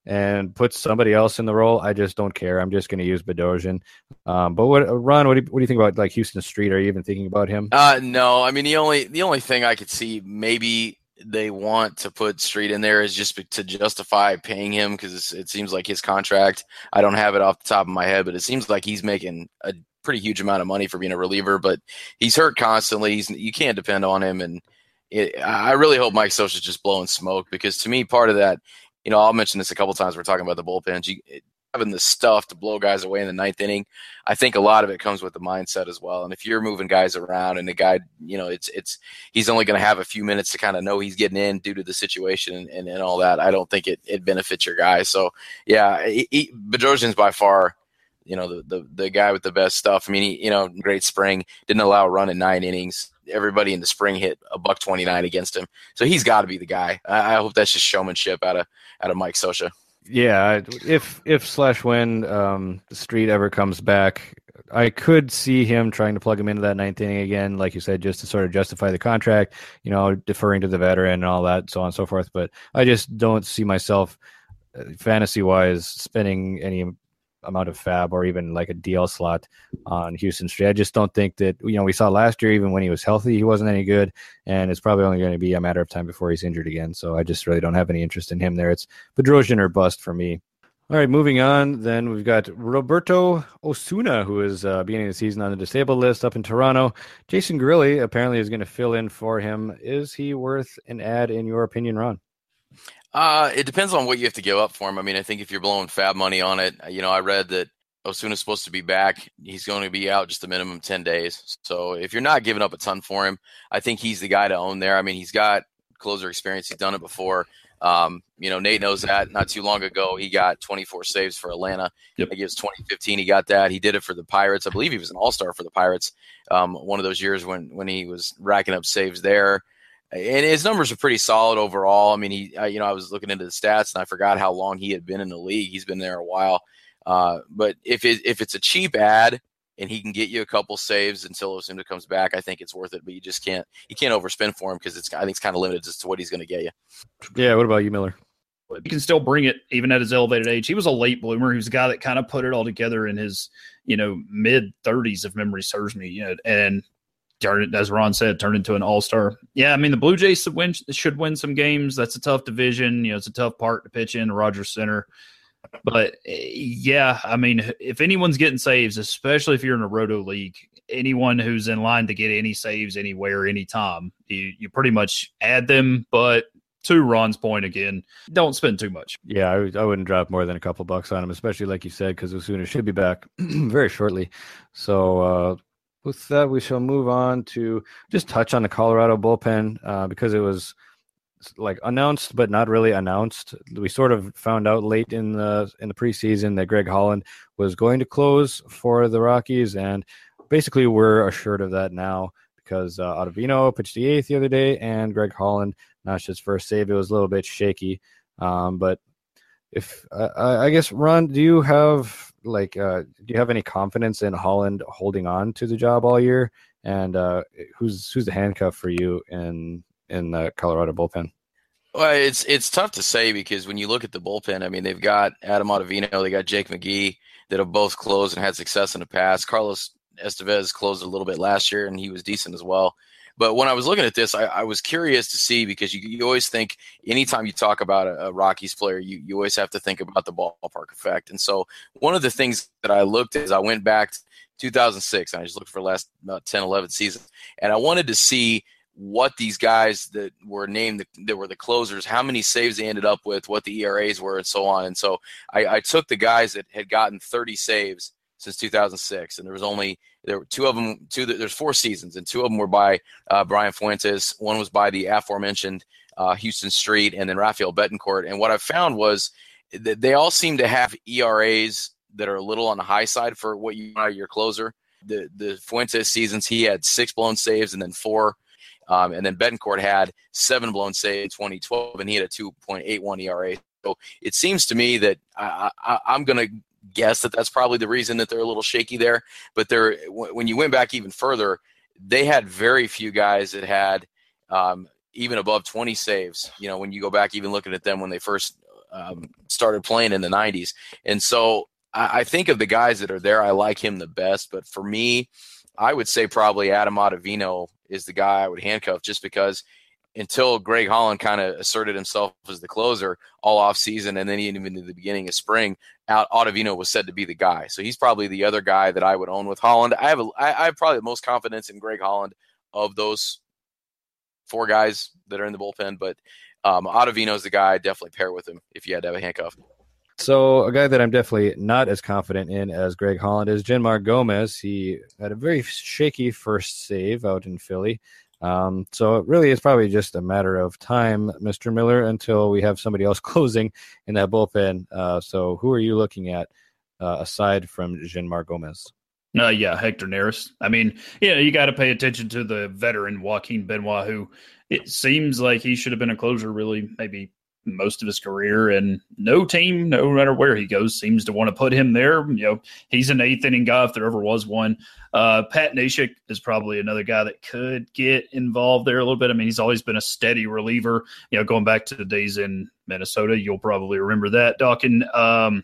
and put somebody else in the role, I just don't care. I'm just going to use Bedosian. But Ron, what do you think about like Houston Street? Are you even thinking about him? No. I mean, the only thing I could see maybe they want to put Street in there is just to justify paying him, because it seems like his contract, I don't have it off the top of my head, but it seems like he's making a pretty huge amount of money for being a reliever, but he's hurt constantly. You can't depend on him. And I really hope Mike Scioscia is just blowing smoke, because to me, part of that, I'll mention this a couple times. We're talking about the bullpens. Having the stuff to blow guys away in the ninth inning, I think a lot of it comes with the mindset as well. And if you're moving guys around and the guy, he's only going to have a few minutes to kind of know he's getting in due to the situation and all that, I don't think it benefits your guy. So yeah, Bedosian's by far, the guy with the best stuff. I mean, great spring, didn't allow a run in 9 innings. Everybody in the spring hit $129 against him. So he's got to be the guy. I hope that's just showmanship out of Mike Scioscia. Yeah, if/when the Street ever comes back, I could see him trying to plug him into that 9th inning again, like you said, just to sort of justify the contract, deferring to the veteran and all that, so on and so forth. But I just don't see myself, fantasy-wise, spending any amount of fab or even like a DL slot on Houston Street. I just don't think that, we saw last year, even when he was healthy, he wasn't any good, and it's probably only going to be a matter of time before he's injured again. So I just really don't have any interest in him there. It's Bedrosian or bust for me. All right, moving on. Then we've got Roberto Osuna, who is beginning of the season on the disabled list up in Toronto. Jason Grilli apparently is going to fill in for him. Is he worth an ad in your opinion, Ron? It depends on what you have to give up for him. I mean, I think if you're blowing fab money on it, I read that Osuna's supposed to be back. He's going to be out just a minimum 10 days. So if you're not giving up a ton for him, I think he's the guy to own there. I mean, he's got closer experience. He's done it before. Nate knows that. Not too long ago, he got 24 saves for Atlanta. Yep. I think it was 2015 he got that. He did it for the Pirates. I believe he was an all-star for the Pirates one of those years when he was racking up saves there. And his numbers are pretty solid overall. I mean, I was looking into the stats and I forgot how long he had been in the league. He's been there a while. But if it's a cheap ad and he can get you a couple saves until Osuna comes back, I think it's worth it. But you can't overspend for him, because I think it's kind of limited as to what he's going to get you. Yeah. What about you, Miller? He can still bring it even at his elevated age. He was a late bloomer. He was a guy that kind of put it all together in his, mid 30s, if memory serves me, and turned, as Ron said, turned into an all-star. Yeah, I mean, the Blue Jays should win some games. That's a tough division. It's a tough part to pitch in, Rogers Center. But, yeah, I mean, if anyone's getting saves, especially if you're in a roto league, anyone who's in line to get any saves anywhere, anytime, you pretty much add them. But to Ron's point again, don't spend too much. Yeah, I wouldn't drop more than a couple bucks on him, especially like you said, because Osuna should be back very shortly. So, with that, we shall move on to just touch on the Colorado bullpen because it was like announced, but not really announced. We sort of found out late in the preseason that Greg Holland was going to close for the Rockies, and basically we're assured of that now because Ottavino pitched the 8th the other day, and Greg Holland notched his first save. It was a little bit shaky, but if I guess, Ron, do you have any confidence in Holland holding on to the job all year? And who's the handcuff for you in the Colorado bullpen? Well, it's tough to say, because when you look at the bullpen, I mean, they've got Adam Ottavino, they got Jake McGee that have both closed and had success in the past. Carlos Estevez closed a little bit last year, and he was decent as well. But when I was looking at this, I was curious to see, because you always think anytime you talk about a Rockies player, you always have to think about the ballpark effect. And so one of the things that I looked at is I went back to 2006, and I just looked for the last about 10, 11 seasons, and I wanted to see what these guys that were named that were the closers, how many saves they ended up with, what the ERAs were, and so on. And so I took the guys that had gotten 30 saves since 2006, and there were two of them. There's 4 seasons, and 2 of them were by Brian Fuentes. One was by the aforementioned Houston Street, and then Rafael Betancourt. And what I found was that they all seem to have ERAs that are a little on the high side for what you want out of your closer. The Fuentes seasons, he had 6 blown saves and then 4. And then Betancourt had 7 blown saves in 2012, and he had a 2.81 ERA. So it seems to me that I'm going to guess that that's probably the reason that they're a little shaky there. But when you went back even further, they had very few guys that had even above 20 saves. When you go back, even looking at them when they first started playing in the 90s. And so I think of the guys that are there, I like him the best. But for me, I would say probably Adam Ottavino is the guy I would handcuff, just because until Greg Holland kind of asserted himself as the closer all off season, and then even in the beginning of spring, Ottavino was said to be the guy. So he's probably the other guy that I would own with Holland. I have probably the most confidence in Greg Holland of those four guys that are in the bullpen, but Ottavino is the guy I'd definitely pair with him if you had to have a handcuff. So a guy that I'm definitely not as confident in as Greg Holland is Jeanmar Gomez. He had a very shaky first save out in Philly. So it really is probably just a matter of time, Mr. Miller, until we have somebody else closing in that bullpen. So who are you looking at aside from Jeanmar Gomez? Yeah, Hector Neris. I mean, you got to pay attention to the veteran Joaquin Benoit, who it seems like he should have been a closer really maybe most of his career, and no team, no matter where he goes, seems to want to put him there. He's an eighth inning guy if there ever was one. Pat Neshek is probably another guy that could get involved there a little bit. I mean, he's always been a steady reliever, going back to the days in Minnesota. You'll probably remember that, Dawkin.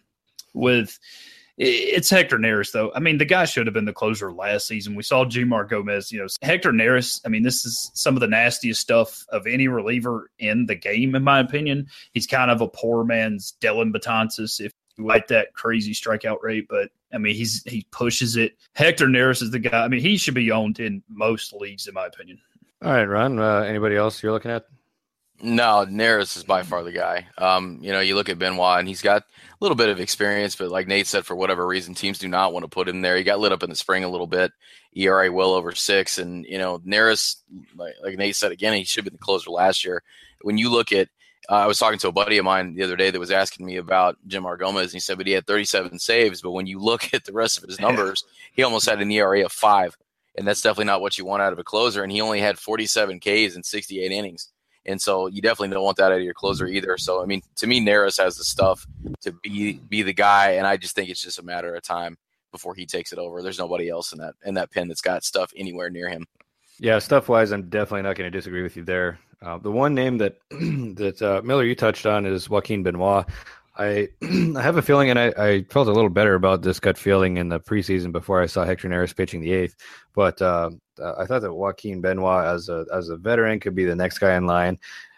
It's Hector Neris, though. I mean, the guy should have been the closer last season. We saw Jeanmar Gomez. Hector Neris, I mean, this is some of the nastiest stuff of any reliever in the game, in my opinion. He's kind of a poor man's Dellin Betances, if you like that crazy strikeout rate. But, I mean, he pushes it. Hector Neris is the guy. I mean, he should be owned in most leagues, in my opinion. All right, Ron. Anybody else you're looking at? No, Neris is by far the guy. You look at Benoit, and he's got a little bit of experience, but like Nate said, for whatever reason, teams do not want to put him there. He got lit up in the spring a little bit, ERA well over 6, and Neris, like Nate said again, he should have been the closer last year. When you look at, I was talking to a buddy of mine the other day that was asking me about Jeanmar Gomez, and he said, but he had 37 saves, but when you look at the rest of his numbers, he almost had an ERA of 5, and that's definitely not what you want out of a closer. And he only had 47 Ks in 68 innings. And so you definitely don't want that out of your closer either. So, I mean, to me, Neris has the stuff to be the guy, and I just think it's just a matter of time before he takes it over. There's nobody else in that pen that's got stuff anywhere near him. Yeah, stuff-wise, I'm definitely not going to disagree with you there. The one name that Miller, you touched on is Joaquin Benoit. I have a feeling, and I felt a little better about this gut feeling in the preseason before I saw Hector Neris pitching the 8th. But I thought that Joaquin Benoit, as a veteran, could be the next guy in line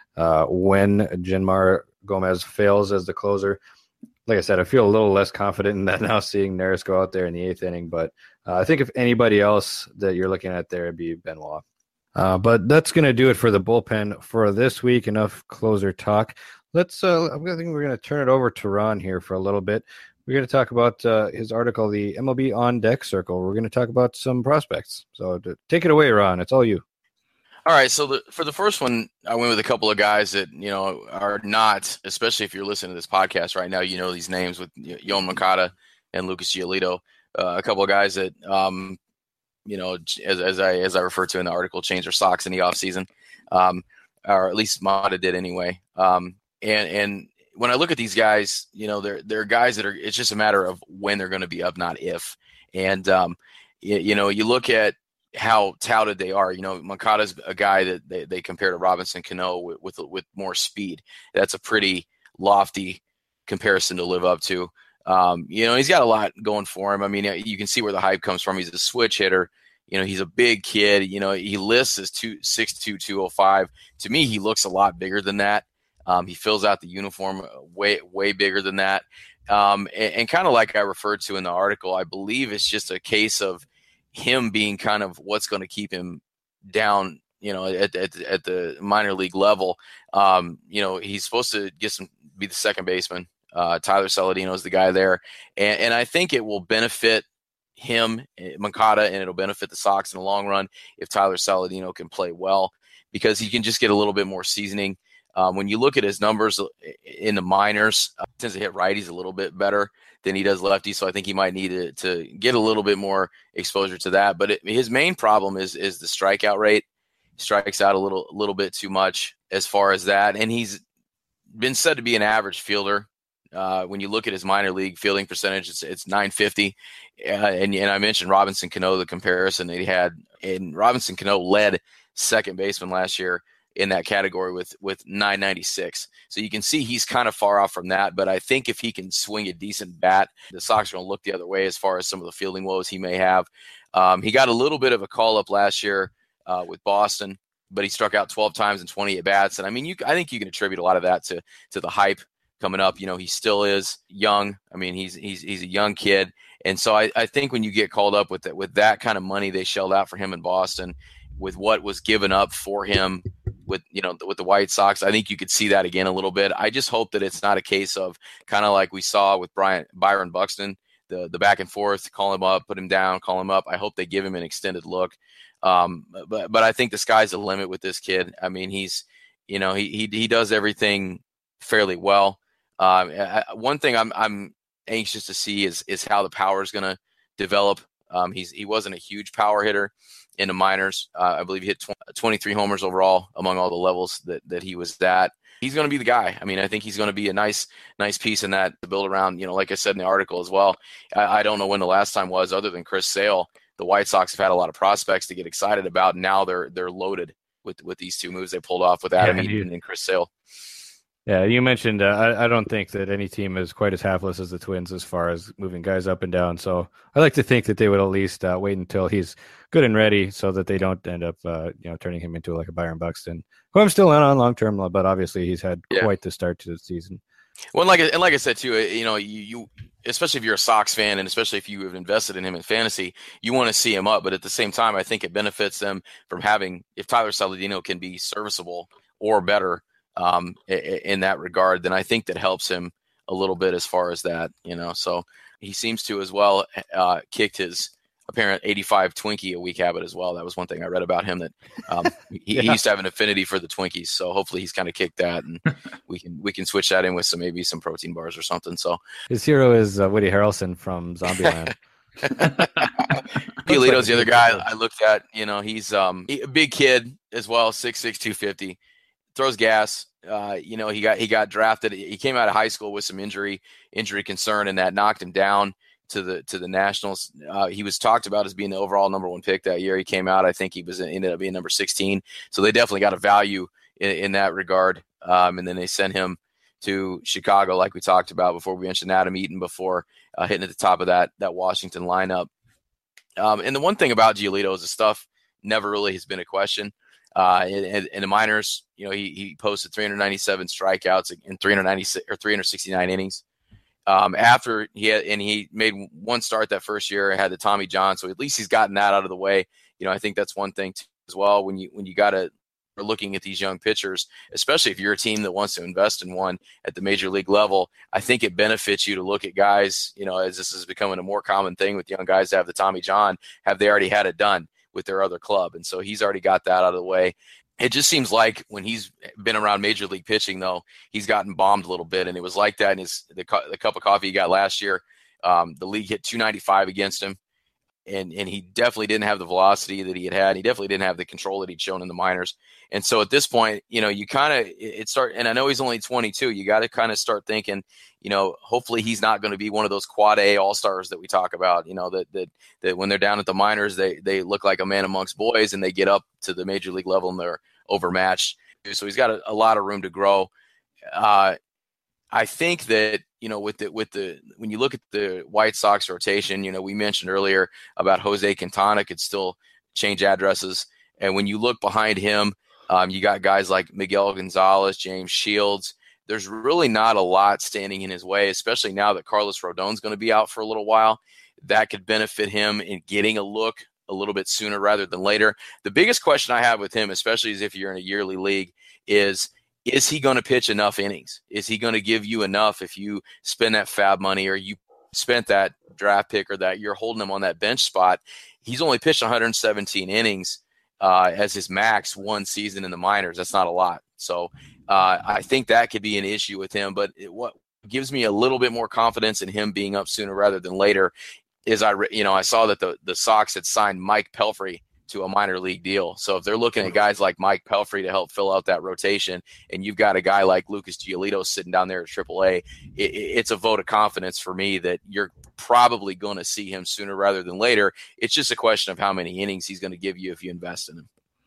when Jeanmar Gomez fails as the closer. Like I said, I feel a little less confident in that now, seeing Neris go out there in the 8th inning. But I think if anybody else that you're looking at there, it'd be Benoit. But that's going to do it for the bullpen for this week. Enough closer talk. I think we're going to turn it over to Ron here for a little bit. We're going to talk about his article, the MLB On Deck Circle. We're going to talk about some prospects. So take it away, Ron. It's all you. All right. So for the first one, I went with a couple of guys that, are not, especially if you're listening to this podcast right now, these names with Yoan Moncada and Lucas Giolito, a couple of guys that, as I referred to in the article, changed their socks in the offseason, or at least Mata did anyway. And when I look at these guys, they're guys that it's just a matter of when they're going to be up, not if. And, you look at how touted they are. Moncada's a guy that they compare to Robinson Cano with more speed. That's a pretty lofty comparison to live up to. He's got a lot going for him. I mean, you can see where the hype comes from. He's a switch hitter. He's a big kid. He lists as 6'2", 205. To me, he looks a lot bigger than that. He fills out the uniform way bigger than that. And kind of like I referred to in the article, I believe it's just a case of him being kind of what's going to keep him down, at the minor league level. He's supposed to be the second baseman. Tyler Saladino is the guy there. And I think it will benefit him, Moncada, and it'll benefit the Sox in the long run if Tyler Saladino can play well, because he can just get a little bit more seasoning. When you look at his numbers in the minors, he tends to hit righties a little bit better than he does lefties, so I think he might need to get a little bit more exposure to that. But his main problem is the strikeout rate. He strikes out a little bit too much as far as that, and he's been said to be an average fielder. When you look at his minor league fielding percentage, it's .950, and I mentioned Robinson Cano, the comparison that he had, and Robinson Cano led second baseman last year in that category with 996. So you can see he's kind of far off from that. But I think if he can swing a decent bat, the Sox are going to look the other way as far as some of the fielding woes he may have. He got a little bit of a call up last year with Boston, but he struck out 12 times in 20 at bats. And I mean, I think you can attribute a lot of that to the hype coming up. You know, he still is young. I mean, he's a young kid. And so I think when you get called up with that kind of money they shelled out for him in Boston, with what was given up for him with the White Sox, I think you could see that again a little bit. I just hope that it's not a case of kind of like we saw with Byron Buxton, the back and forth, call him up, put him down, call him up. I hope they give him an extended look. But I think the sky's the limit with this kid. I mean, he does everything fairly well. One thing I'm anxious to see is how the power is going to develop. He wasn't a huge power hitter in the minors. I believe he hit 23 homers overall among all the levels that he was at. He's going to be the guy. I mean, I think he's going to be a nice piece in that to build around. You know, like I said in the article as well, I don't know when the last time was other than Chris Sale. The White Sox have had a lot of prospects to get excited about. Now they're loaded with these two moves they pulled off with Adam Eaton and Chris Sale. Yeah, you mentioned I don't think that any team is quite as hapless as the Twins as far as moving guys up and down. So I like to think that they would at least wait until he's good and ready so that they don't end up turning him into like a Byron Buxton, who I'm still in on long term, but obviously he's had quite the start to the season. Well, like I said too, you especially if you're a Sox fan and especially if you have invested in him in fantasy, you want to see him up. But at the same time, I think it benefits them from having, if Tyler Saladino can be serviceable or better in that regard, then I think that helps him a little bit as far as that, so he seems to as well kicked his apparent 85 Twinkie a week habit as well. That was one thing I read about him, that he used to have an affinity for the Twinkies. So hopefully he's kind of kicked that, and we can switch that in with maybe some protein bars or something. So his hero is Woody Harrelson from Zombieland. Giolito's the other guy I looked at. He's a big kid as well, 6'6", 250. Throws gas. He got drafted. He came out of high school with some injury concern, and that knocked him down to the Nationals. He was talked about as being the overall number 1 pick that year. He came out, I think he ended up being number 16. So they definitely got a value in that regard. And then they sent him to Chicago, like we talked about before. We mentioned Adam Eaton before, hitting at the top of that Washington lineup. And the one thing about Giolito is the stuff never really has been a question. In the minors, he posted 397 strikeouts in 369 innings. After he made one start that first year, had the Tommy John, so at least he's gotten that out of the way. I think that's one thing too, as well. When you are looking at these young pitchers, especially if you're a team that wants to invest in one at the major league level, I think it benefits you to look at guys. As this is becoming a more common thing with young guys to have the Tommy John, have they already had it done with their other club? And so he's already got that out of the way. It just seems like when he's been around major league pitching, though, he's gotten bombed a little bit. And it was like that in the cup of coffee he got last year. The league hit 295 against him. And he definitely didn't have the velocity that he had. He definitely didn't have the control that he'd shown in the minors. And so at this point, you kind of and I know he's only 22. You got to kind of start thinking, hopefully he's not going to be one of those quad A all-stars that we talk about, that when they're down at the minors, they look like a man amongst boys, and they get up to the major league level and they're overmatched. So he's got a lot of room to grow. I think that, when you look at the White Sox rotation, we mentioned earlier about Jose Quintana could still change addresses. And when you look behind him, you got guys like Miguel Gonzalez, James Shields. There's really not a lot standing in his way, especially now that Carlos Rodon's going to be out for a little while. That could benefit him in getting a look a little bit sooner rather than later. The biggest question I have with him, especially as if you're in a yearly league, is he going to pitch enough innings? Is he going to give you enough if you spend that fab money, or you spent that draft pick, or that you're holding him on that bench spot? He's only pitched 117 innings as his max one season in the minors. That's not a lot. So I think that could be an issue with him. But what gives me a little bit more confidence in him being up sooner rather than later is I saw that the Sox had signed Mike Pelfrey to a minor league deal. So if they're looking at guys like Mike Pelfrey to help fill out that rotation, and you've got a guy like Lucas Giolito sitting down there at AAA, it's a vote of confidence for me that you're probably going to see him sooner rather than later. It's just a question of how many innings he's going to give you if you invest in him.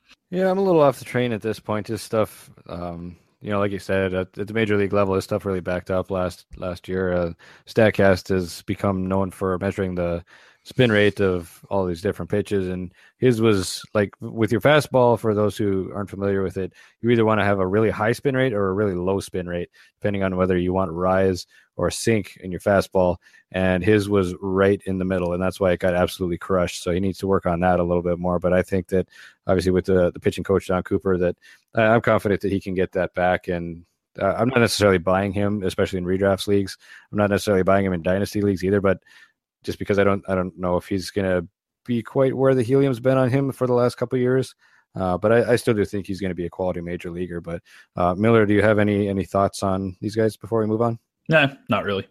Yeah, I'm a little off the train at this point. This stuff, like you said, at the major league level, this stuff really backed up last year. Statcast has become known for measuring the spin rate of all these different pitches, and his was like with your fastball. For those who aren't familiar with it, you either want to have a really high spin rate or a really low spin rate, depending on whether you want rise or sink in your fastball. And his was right in the middle, and that's why it got absolutely crushed. So he needs to work on that a little bit more. But I think that obviously with the pitching coach Don Cooper, that I'm confident that he can get that back. And I'm not necessarily buying him, especially in redrafts leagues. I'm not necessarily buying him in dynasty leagues either. But just because I don't know if he's going to be quite where the helium's been on him for the last couple of years. But I still do think he's going to be a quality major leaguer. But Miller, do you have any thoughts on these guys before we move on? No, not really.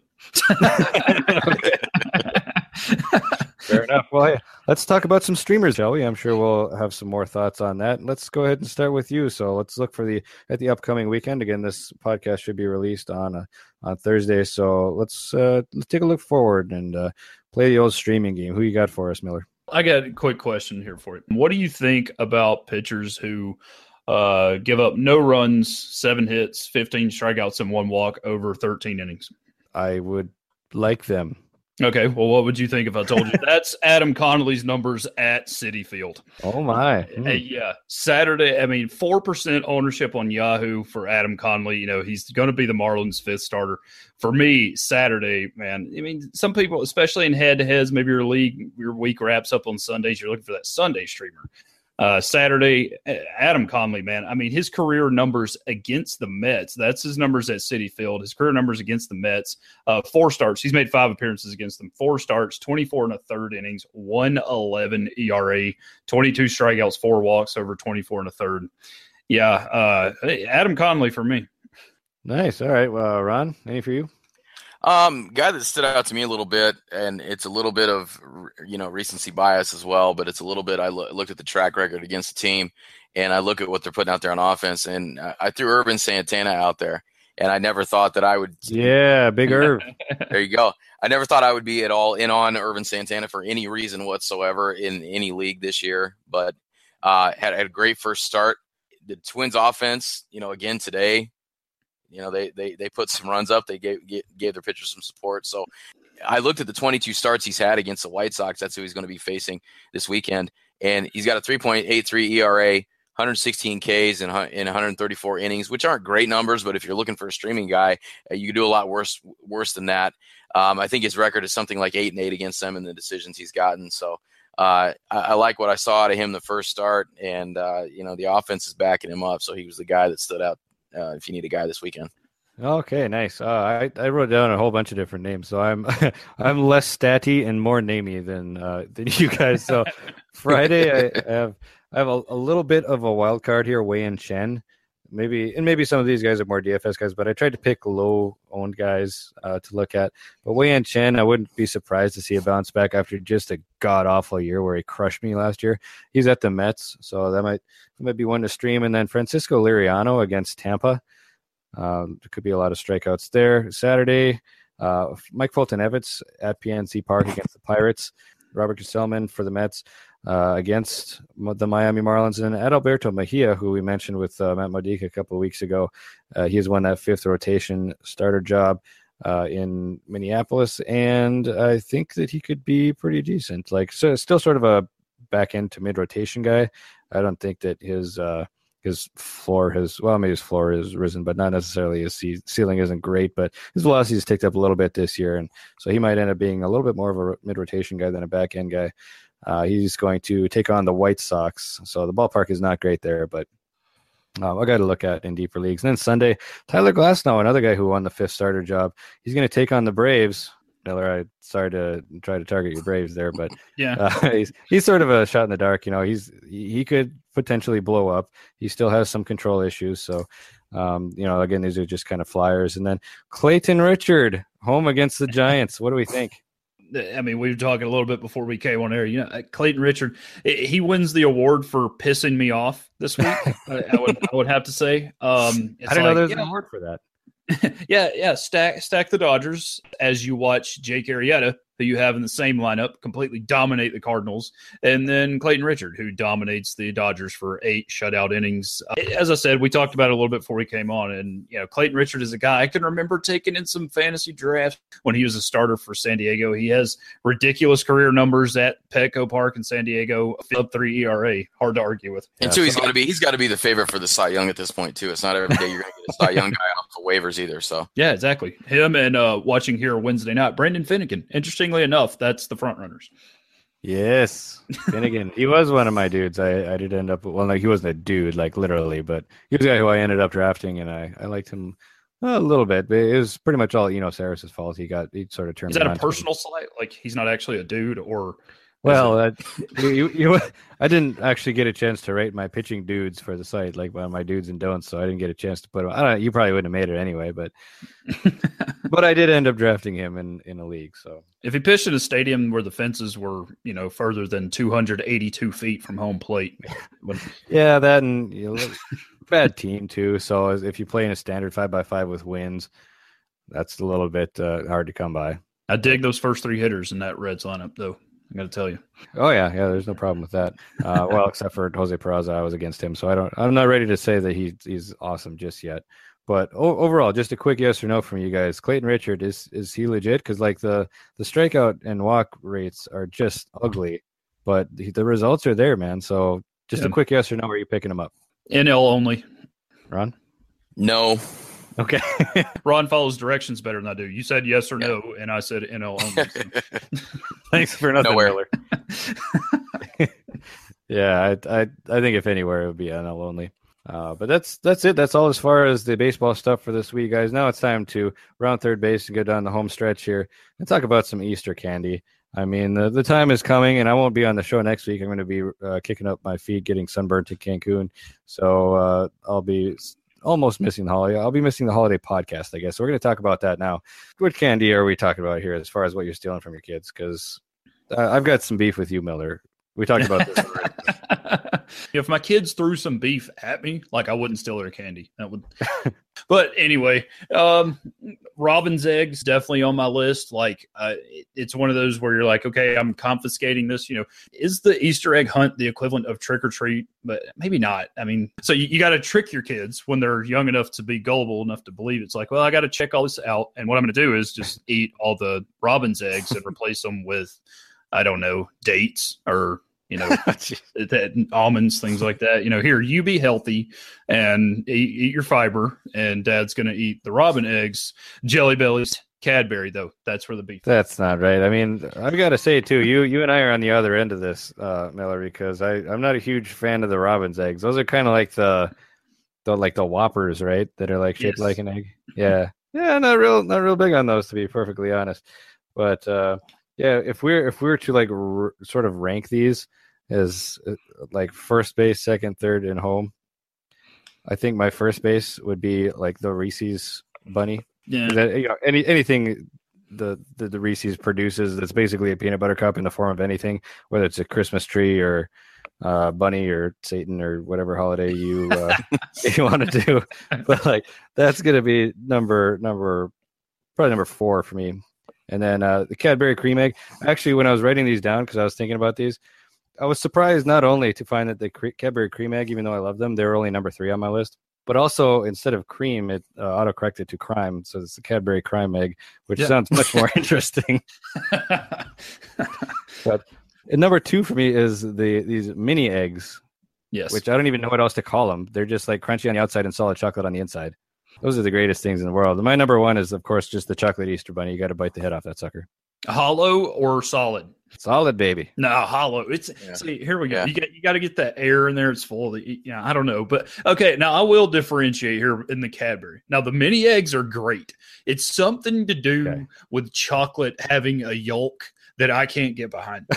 Fair enough. Well, hey, let's talk about some streamers, shall we? I'm sure we'll have some more thoughts on that. Let's go ahead and start with you. So let's look for at the upcoming weekend. Again, this podcast should be released on Thursday. So let's take a look forward and play the old streaming game. Who you got for us, Miller? I got a quick question here for you. What do you think about pitchers who give up no runs, 7 hits, 15 strikeouts, and 1 walk over 13 innings? I would like them. Okay, well, what would you think if I told you that's Adam Connolly's numbers at Citi Field? Oh, my. Hey, yeah. Saturday, 4% ownership on Yahoo for Adam Connolly. He's going to be the Marlins' 5th starter. For me, Saturday, man, some people, especially in head-to-heads, maybe your week wraps up on Sundays, you're looking for that Sunday streamer. Saturday, Adam Connolly, man. His career numbers against the Mets, that's his numbers at Citi Field. His career numbers against the Mets, 4 starts. He's made 5 appearances against them. 4 starts, 24 1/3 innings, 1.11 ERA, 22 strikeouts, 4 walks over 24 1/3. Yeah, Adam Connolly for me. Nice. All right. Well, Ron, any for you? Guy that stood out to me a little bit, and it's a little bit of recency bias as well, but it's a little bit. I looked at the track record against the team, and I look at what they're putting out there on offense, and I threw Urban Santana out there, and I never thought that I would. Yeah, big Irv. There you go. I never thought I would be at all in on Urban Santana for any reason whatsoever in any league this year, but had a great first start. The Twins offense, again today. They put some runs up. They gave their pitchers some support. So I looked at the 22 starts he's had against the White Sox. That's who he's going to be facing this weekend. And he's got a 3.83 ERA, 116 Ks in 134 innings, which aren't great numbers. But if you're looking for a streaming guy, you can do a lot worse than that. I think his record is something like 8-8 against them in the decisions he's gotten. So I like what I saw out of him the first start. And, the offense is backing him up. So he was the guy that stood out. If you need a guy this weekend. Okay, nice. I wrote down a whole bunch of different names, so I'm I'm less statty and more namey than you guys. So Friday, I have a little bit of a wild card here, Wei-Yin Chen. Maybe some of these guys are more DFS guys, but I tried to pick low-owned guys to look at. But Wei-Yin Chen, I wouldn't be surprised to see a bounce back after just a god-awful year where he crushed me last year. He's at the Mets, so that might be one to stream. And then Francisco Liriano against Tampa. There could be a lot of strikeouts there. Saturday, Mike Fulton-Evans at PNC Park against the Pirates. Robert Gesellman for the Mets against the Miami Marlins, and Adalberto Mejia, who we mentioned with Matt Modica a couple of weeks ago. He has won that 5th rotation starter job in Minneapolis, and I think that he could be pretty decent. Still sort of a back end to mid rotation guy. I don't think that his floor has risen, but not necessarily his ceiling isn't great. But his velocity has ticked up a little bit this year, and so he might end up being a little bit more of a mid rotation guy than a back end guy. He's going to take on the White Sox, so the ballpark is not great there, but I got to look at in deeper leagues. And then Sunday, Tyler Glasnow, another guy who won the 5th starter job. He's going to take on the Braves. Miller, I'm sorry to try to target your Braves there, but yeah, he's sort of a shot in the dark. He could potentially blow up. He still has some control issues, so again, these are just kind of flyers. And then Clayton Richard home against the Giants. What do we think? We were talking a little bit before we came on air. Clayton Richard, he wins the award for pissing me off this week. I would have to say. I didn't know there's an award for that. Yeah. Stack the Dodgers as you watch Jake Arrieta who you have in the same lineup, completely dominate the Cardinals, and then Clayton Richard, who dominates the Dodgers for 8 shutout innings. As I said, we talked about it a little bit before we came on, and Clayton Richard is a guy I can remember taking in some fantasy drafts when he was a starter for San Diego. He has ridiculous career numbers at Petco Park in San Diego, up 3 ERA. Hard to argue with. And two, he's got to be the favorite for the Cy Young at this point too. It's not every day you're going to get a Cy Young guy off the waivers either. So yeah, exactly. Him and watching here Wednesday night, Brandon Finnegan. Interestingly enough, that's the front runners. Yes, Finnegan. He was one of my dudes. I did end up, well, like, he wasn't a dude, like, literally, but he was a guy who I ended up drafting, and I liked him a little bit. But it was pretty much all Saris's fault. He sort of turned. Is that a personal slight? Like, he's not actually a dude, or? Well, I didn't actually get a chance to rate my pitching dudes for the site, like my do's and don'ts, so I didn't get a chance to put him. I don't know, you probably wouldn't have made it anyway, but but I did end up drafting him in a league. So if he pitched in a stadium where the fences were, further than 282 feet from home plate, yeah, that and bad team too. So if you play in a standard 5x5 with wins, that's a little bit hard to come by. I dig those first 3 hitters in that Reds lineup, though. I got to tell you. Oh yeah, there's no problem with that. Well, except for Jose Peraza, I was against him, so I'm not ready to say that he's awesome just yet. But overall, just a quick yes or no from you guys. Clayton Richard, is he legit? Because like the strikeout and walk rates are just ugly, but the results are there, man. So just a quick yes or no. Are you picking him up? NL only. Ron? No. Okay. Ron follows directions better than I do. You said yes or no, and I said NL only. So. Thanks for nothing, Miller. Yeah, I think if anywhere it would be NL only. But that's it. That's all as far as the baseball stuff for this week, guys. Now it's time to round third base and go down the home stretch here and talk about some Easter candy. I mean, the time is coming, and I won't be on the show next week. I'm going to be kicking up my feet, getting sunburned to Cancun. So I'll be almost missing the holiday. I'll be missing the holiday podcast, I guess. So we're going to talk about that now. What candy are we talking about here as far as what you're stealing from your kids? Because I've got some beef with you, Miller. We talked about this already. If my kids threw some beef at me, like, I wouldn't steal their candy. That would. But anyway, robin's eggs definitely on my list. Like, it's one of those where you're like, okay, I'm confiscating this. Is the Easter egg hunt the equivalent of trick or treat? But maybe not. I mean, so you got to trick your kids when they're young enough to be gullible enough to believe it's like, well, I got to check all this out, and what I'm going to do is just eat all the robin's eggs and replace them with, I don't know, dates or almonds, things like that. Here, you be healthy and eat your fiber, and Dad's going to eat the robin eggs, Jelly Bellies, Cadbury, though. That's where the beef. That's not right. I mean, I've got to say too, you and I are on the other end of this, Miller, because I'm not a huge fan of the robin's eggs. Those are kind of like the Whoppers, right? That are like shaped like an egg. Yeah, not real big on those, to be perfectly honest. But yeah, if we're to like sort of rank these as like first base, second, third, and home, I think my first base would be like the Reese's bunny. Yeah. That, anything the Reese's produces that's basically a peanut butter cup in the form of anything, whether it's a Christmas tree or bunny or Satan or whatever holiday you want to do. But like that's gonna be number 4 for me. And then the Cadbury cream egg. Actually, when I was writing these down, because I was thinking about these, I was surprised not only to find that the Cadbury cream egg, even though I love them, they were only number 3 on my list, but also instead of cream, it auto-corrected to crime. So it's the Cadbury crime egg, which sounds much more interesting. But number 2 for me is these mini eggs. Yes. Which I don't even know what else to call them. They're just like crunchy on the outside and solid chocolate on the inside. Those are the greatest things in the world. My number 1 is, of course, just the chocolate Easter bunny. You got to bite the head off that sucker. Hollow or solid? Solid, baby. No, hollow. See, here we go. Yeah. You got to get that air in there. It's full of I don't know. But okay, now I will differentiate here in the Cadbury. Now, the mini eggs are great. It's something to do with chocolate having a yolk that I can't get behind.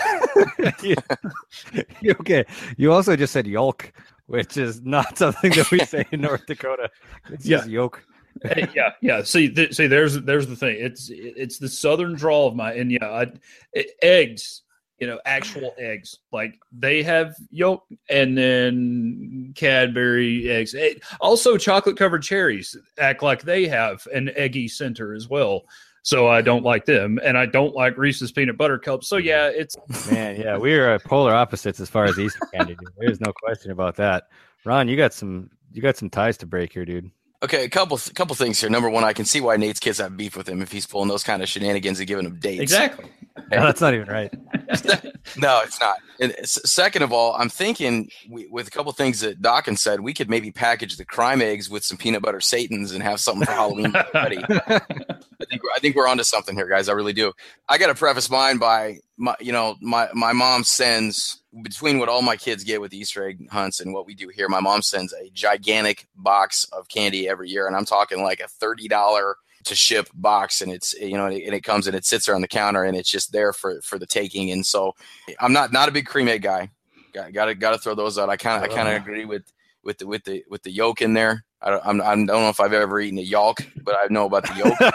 Okay. You also just said yolk, which is not something that we say in North Dakota. It's just yolk. Yeah. See, there's the thing. It's the southern drawl of my, and eggs. Actual eggs, like they have yolk, and then Cadbury eggs. Also, chocolate covered cherries act like they have an eggy center as well. so I don't like them, and I don't like Reese's peanut butter cups. So yeah, it's Man, yeah, we are polar opposites as far as Easter candy. Dude. There's no question about that. Ron, you got some ties to break here, dude. Okay, a couple things here. Number one, I can see why Nate's kids have beef with him if he's pulling those kind of shenanigans and giving them dates. exactly. No, that's not even right. No, it's not. And second of all, I'm thinking with a couple things that Dawkins said, we could maybe package the crime eggs with some peanut butter Satans and have something for Halloween ready. I think we're onto something here, guys. I really do. I got to preface mine by my mom sends, between what all my kids get with Easter egg hunts and what we do here, my mom sends a gigantic box of candy every year, and I'm talking like a $30 to ship box, and it's and it comes and it sits there on the counter, and it's just there for the taking. And so I'm not a big cream egg guy. Got to throw those out. I kind of agree with the yolk in there. I don't know if I've ever eaten a yolk, but I know about the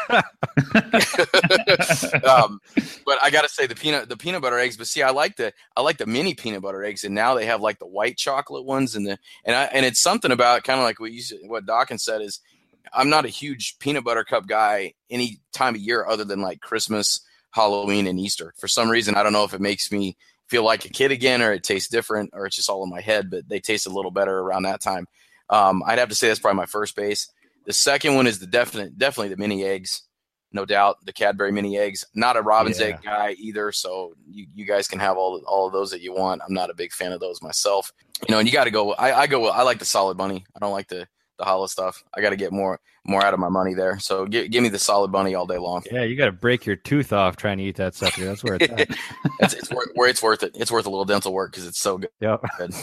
yolk. But I got to say the peanut butter eggs. But see, I like the mini peanut butter eggs, and now they have like the white chocolate ones, and it's something about kind of like what Dawkins said is, I'm not a huge peanut butter cup guy any time of year other than like Christmas, Halloween, and Easter. For some reason, I don't know if it makes me feel like a kid again, or it tastes different, or it's just all in my head, but they taste a little better around that time. I'd have to say that's probably my first base. The second one is definitely the mini eggs, no doubt. The Cadbury mini eggs. Not a Robin's egg guy either, so you guys can have all of those that you want. I'm not a big fan of those myself. And you got to go. I like the solid bunny. I don't like the hollow stuff. I got to get more out of my money there. So give me the solid bunny all day long. Yeah, you got to break your tooth off trying to eat that sucker. That's where it's at. it's worth it. It's worth a little dental work because it's so good. Yep.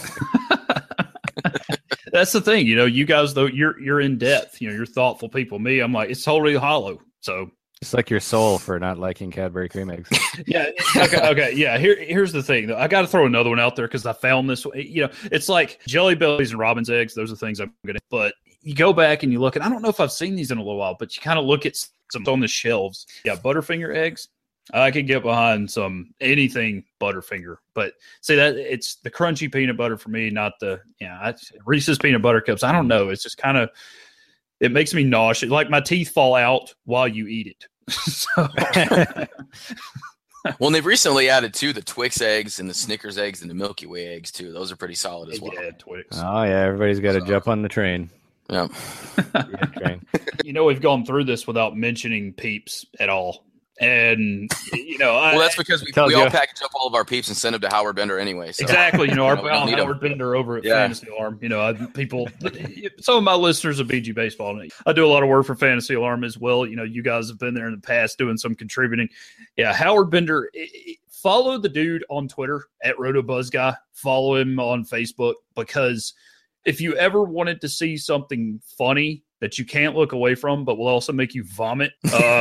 That's the thing. You guys, though, you're in depth. You're thoughtful people. Me, I'm like, it's totally hollow. So it's like your soul for not liking Cadbury cream eggs. Yeah. Okay. Yeah. Here's the thing, though. I got to throw another one out there because I found this. It's like Jelly Bellies and Robin's eggs. Those are things I'm going to. But you go back and you look, and I don't know if I've seen these in a little while, but you kind of look at some on the shelves. Yeah, Butterfinger eggs. I could get behind anything Butterfinger, but see that it's the crunchy peanut butter for me, not Reese's peanut butter cups. I don't know. It's just kind of, it makes me nauseous. Like my teeth fall out while you eat it. Well, and they've recently added too the Twix eggs and the Snickers eggs and the Milky Way eggs too. Those are pretty solid as well. Yeah, Twix. Oh yeah, everybody's got to jump on the train. Yeah. Train. We've gone through this without mentioning Peeps at all. And, well, that's because we all package up all of our Peeps and send them to Howard Bender anyway. So. Exactly. Our pal Howard Bender over at Fantasy Alarm. People, some of my listeners of BG Baseball, I do a lot of work for Fantasy Alarm as well. You guys have been there in the past doing some contributing. Yeah, Howard Bender, follow the dude on Twitter at RotoBuzzGuy. Follow him on Facebook, because if you ever wanted to see something funny that you can't look away from, but will also make you vomit.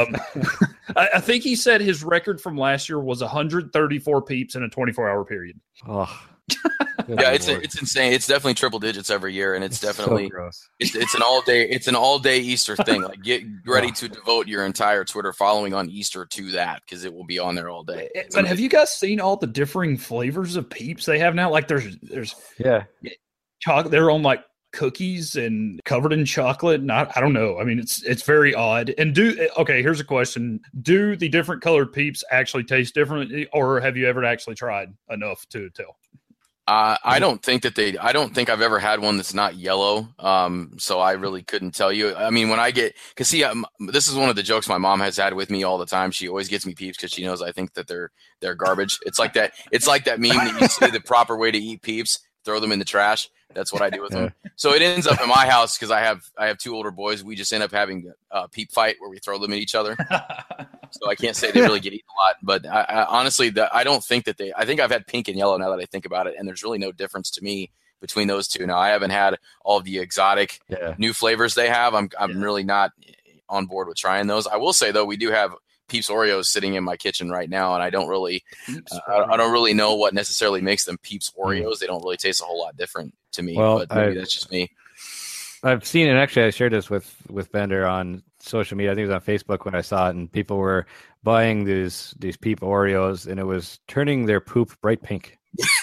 I think he said his record from last year was 134 Peeps in a 24-hour period. Oh, yeah, it's insane. It's definitely triple digits every year, and it's definitely so gross. It's an all day Easter thing. Like get ready to devote your entire Twitter following on Easter to that, because it will be on there all day. But have you guys seen all the differing flavors of Peeps they have now? Like there's chocolate. They're on like cookies and covered in chocolate. And I don't know. I mean, it's very odd. And here's a question. Do the different colored Peeps actually taste different, or have you ever actually tried enough to tell? I don't think I've ever had one that's not yellow. So I really couldn't tell you. I mean, when I get, cause see, this is one of the jokes my mom has had with me all the time. She always gets me Peeps because she knows I think that they're garbage. It's like that meme that you say the proper way to eat Peeps, throw them in the trash. That's what I do with them. So it ends up in my house because I have two older boys. We just end up having a Peep fight where we throw them at each other. So I can't say they really get eaten a lot, but I honestly, I don't think that I think I've had pink and yellow now that I think about it, and there's really no difference to me between those two. Now I haven't had all of the exotic new flavors they have. I'm really not on board with trying those. I will say though, we do have Peeps Oreos sitting in my kitchen right now, and I don't really know what necessarily makes them Peeps Oreos. They don't really taste a whole lot different to me, but maybe that's just me. I've seen it. Actually, I shared this with Bender on social media. I think it was on Facebook when I saw it, and people were buying these Peep Oreos, and it was turning their poop bright pink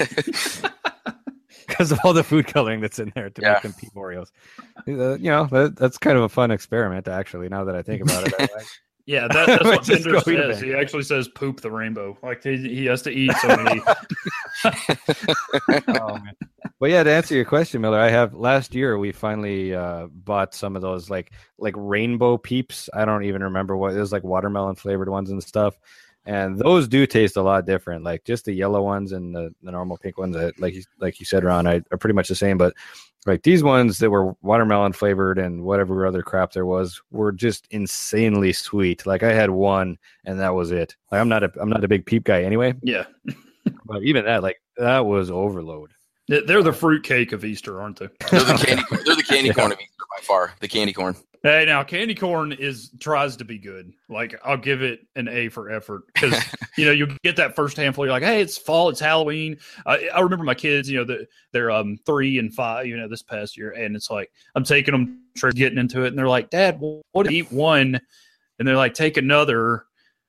because of all the food coloring that's in there to make them Peep Oreos. That's kind of a fun experiment, actually. Now that I think about it. Yeah, that's what Just Bender go eat a says. bag. He actually says poop the rainbow. Like he has to eat so many. Oh, man. But yeah, to answer your question, Miller, I have last year we finally bought some of those like rainbow peeps. I don't even remember what it was, like watermelon flavored ones and stuff. And those do taste a lot different. Like just the yellow ones and the normal pink ones, like you said, Ron, are pretty much the same. But like these ones that were watermelon flavored and whatever other crap there was were just insanely sweet. Like I had one and that was it. Like I'm not a big peep guy anyway. Yeah, But even that was overload. they're the fruit cake of Easter, aren't they? They're the candy corn of Easter by far. The candy corn. Hey, now candy corn tries to be good. Like I'll give it an A for effort because you get that first handful. You're like, hey, it's fall, it's Halloween. I remember my kids. They're 3 and 5. This past year, and it's like I'm taking them getting into it, and they're like, Dad, what do you eat one? And they're like, take another.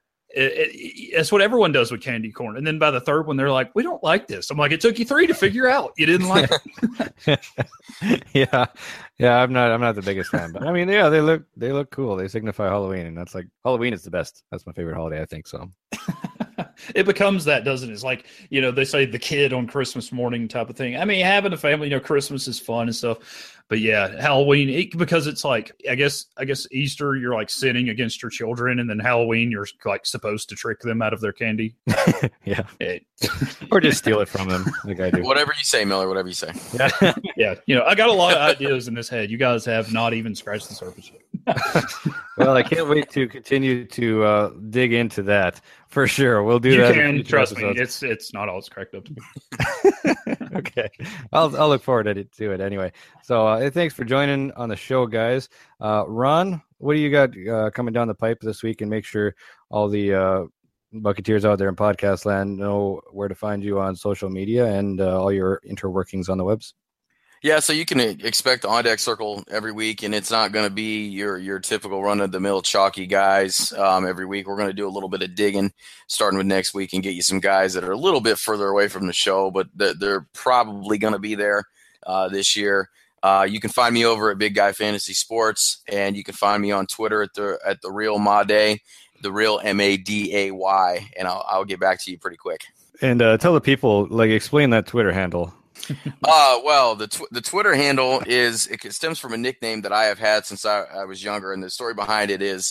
That's what everyone does with candy corn. And then by the third one, they're like, we don't like this. I'm like, it took you 3 to figure out you didn't like it. Yeah. I'm not the biggest fan, but I mean, yeah, they look cool. They signify Halloween, and that's like Halloween is the best. That's my favorite holiday, I think. So it becomes that, doesn't it? It's like, they say the kid on Christmas morning type of thing. I mean, having a family, Christmas is fun and stuff. But yeah, Halloween, because it's like, I guess Easter, you're like sinning against your children. And then Halloween, you're like supposed to trick them out of their candy. Yeah. Or just steal it from them like I do. Whatever you say, Miller, whatever you say. Yeah. Yeah. I got a lot of ideas in this head. You guys have not even scratched the surface yet. Well, I can't wait to continue to dig into that for sure. We'll do you that. You can, trust episodes. Me. It's not all it's cracked up to be. Okay. I'll look forward to it anyway. So thanks for joining on the show, guys. Ron, what do you got coming down the pipe this week? And make sure all the Bucketeers out there in podcast land know where to find you on social media and all your interworkings on the webs. Yeah, so you can expect the On Deck Circle every week, and it's not going to be your typical run-of-the-mill chalky guys every week. We're going to do a little bit of digging starting with next week and get you some guys that are a little bit further away from the show, but they're probably going to be there this year. You can find me over at Big Guy Fantasy Sports, and you can find me on Twitter at the Real Maday, the Real Maday, and I'll get back to you pretty quick. And tell the people, explain that Twitter handle. Well, the Twitter handle it stems from a nickname that I have had since I was younger, and the story behind it is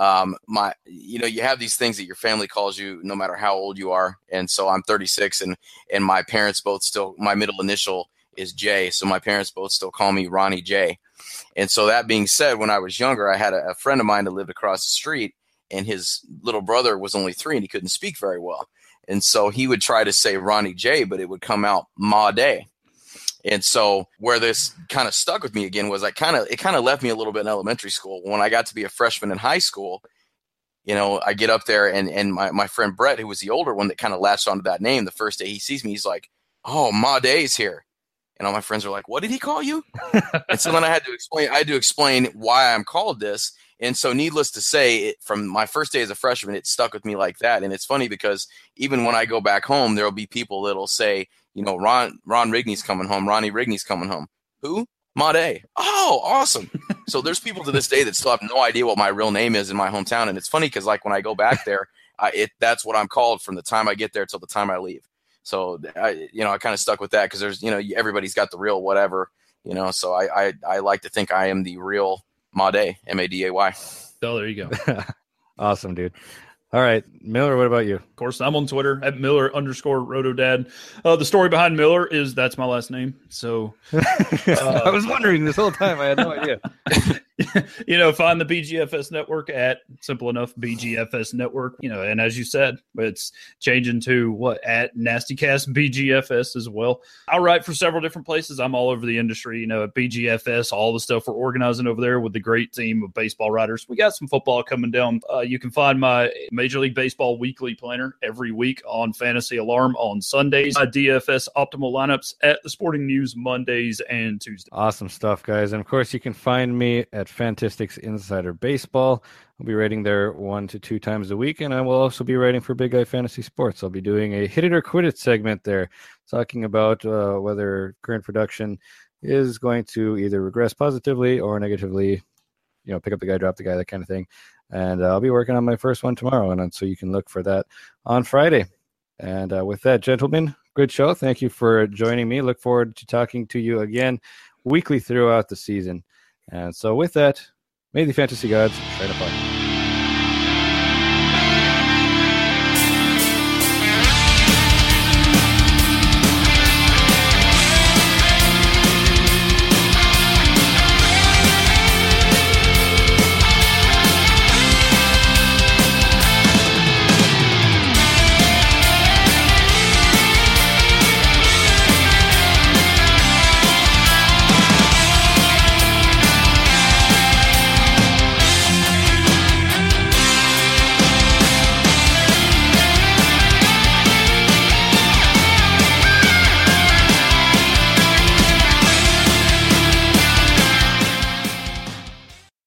you have these things that your family calls you no matter how old you are, and so I'm 36, and my parents both still, my middle initial is J, so my parents both still call me Ronnie J. And so that being said, when I was younger, I had a friend of mine that lived across the street, and his little brother was only 3 and he couldn't speak very well. And so he would try to say Ronnie J, but it would come out Ma Day. And so where this kind of stuck with me again was it kind of left me a little bit in elementary school. When I got to be a freshman in high school, I get up there and my friend Brett, who was the older one that kind of latched onto that name, the first day he sees me, he's like, oh, Ma Day's here. And all my friends are like, what did he call you? And so then I had to explain why I'm called this. And so needless to say, from my first day as a freshman, it stuck with me like that. And it's funny because even when I go back home, there'll be people that'll say, Ron Rigney's coming home. Ronnie Rigney's coming home. Who? Ma Day. Oh, awesome. So there's people to this day that still have no idea what my real name is in my hometown. And it's funny because when I go back there, that's what I'm called from the time I get there till the time I leave. So I kind of stuck with that because there's, everybody's got the real whatever, so I like to think I am the real Maday, Maday. Oh, there you go. Awesome, dude. All right, Miller, what about you? Of course, I'm on Twitter at Miller_RotoDad. The story behind Miller is that's my last name. So I was wondering this whole time. I had no idea. Find the BGFS network at simple enough BGFS network, and as you said, it's changing to at NastyCast BGFS as well. I write for several different places. I'm all over the industry, at BGFS, all the stuff we're organizing over there with the great team of baseball writers. We got some football coming down. You can find my Major League Baseball weekly planner every week on Fantasy Alarm on Sundays, DFS optimal lineups at the Sporting News Mondays and Tuesdays. Awesome stuff, guys. And of course, you can find me at Fantastics Insider Baseball. I'll be writing there 1 to 2 times a week, and I will also be writing for Big Guy Fantasy Sports. I'll be doing a Hit It or Quit It segment there, talking about whether current production is going to either regress positively or negatively, pick up the guy, drop the guy, that kind of thing. And I'll be working on my first one tomorrow, and so you can look for that on Friday. And with that, gentlemen, good show. Thank you for joining me. Look forward to talking to you again weekly throughout the season. And so with that, may the fantasy gods shine upon you.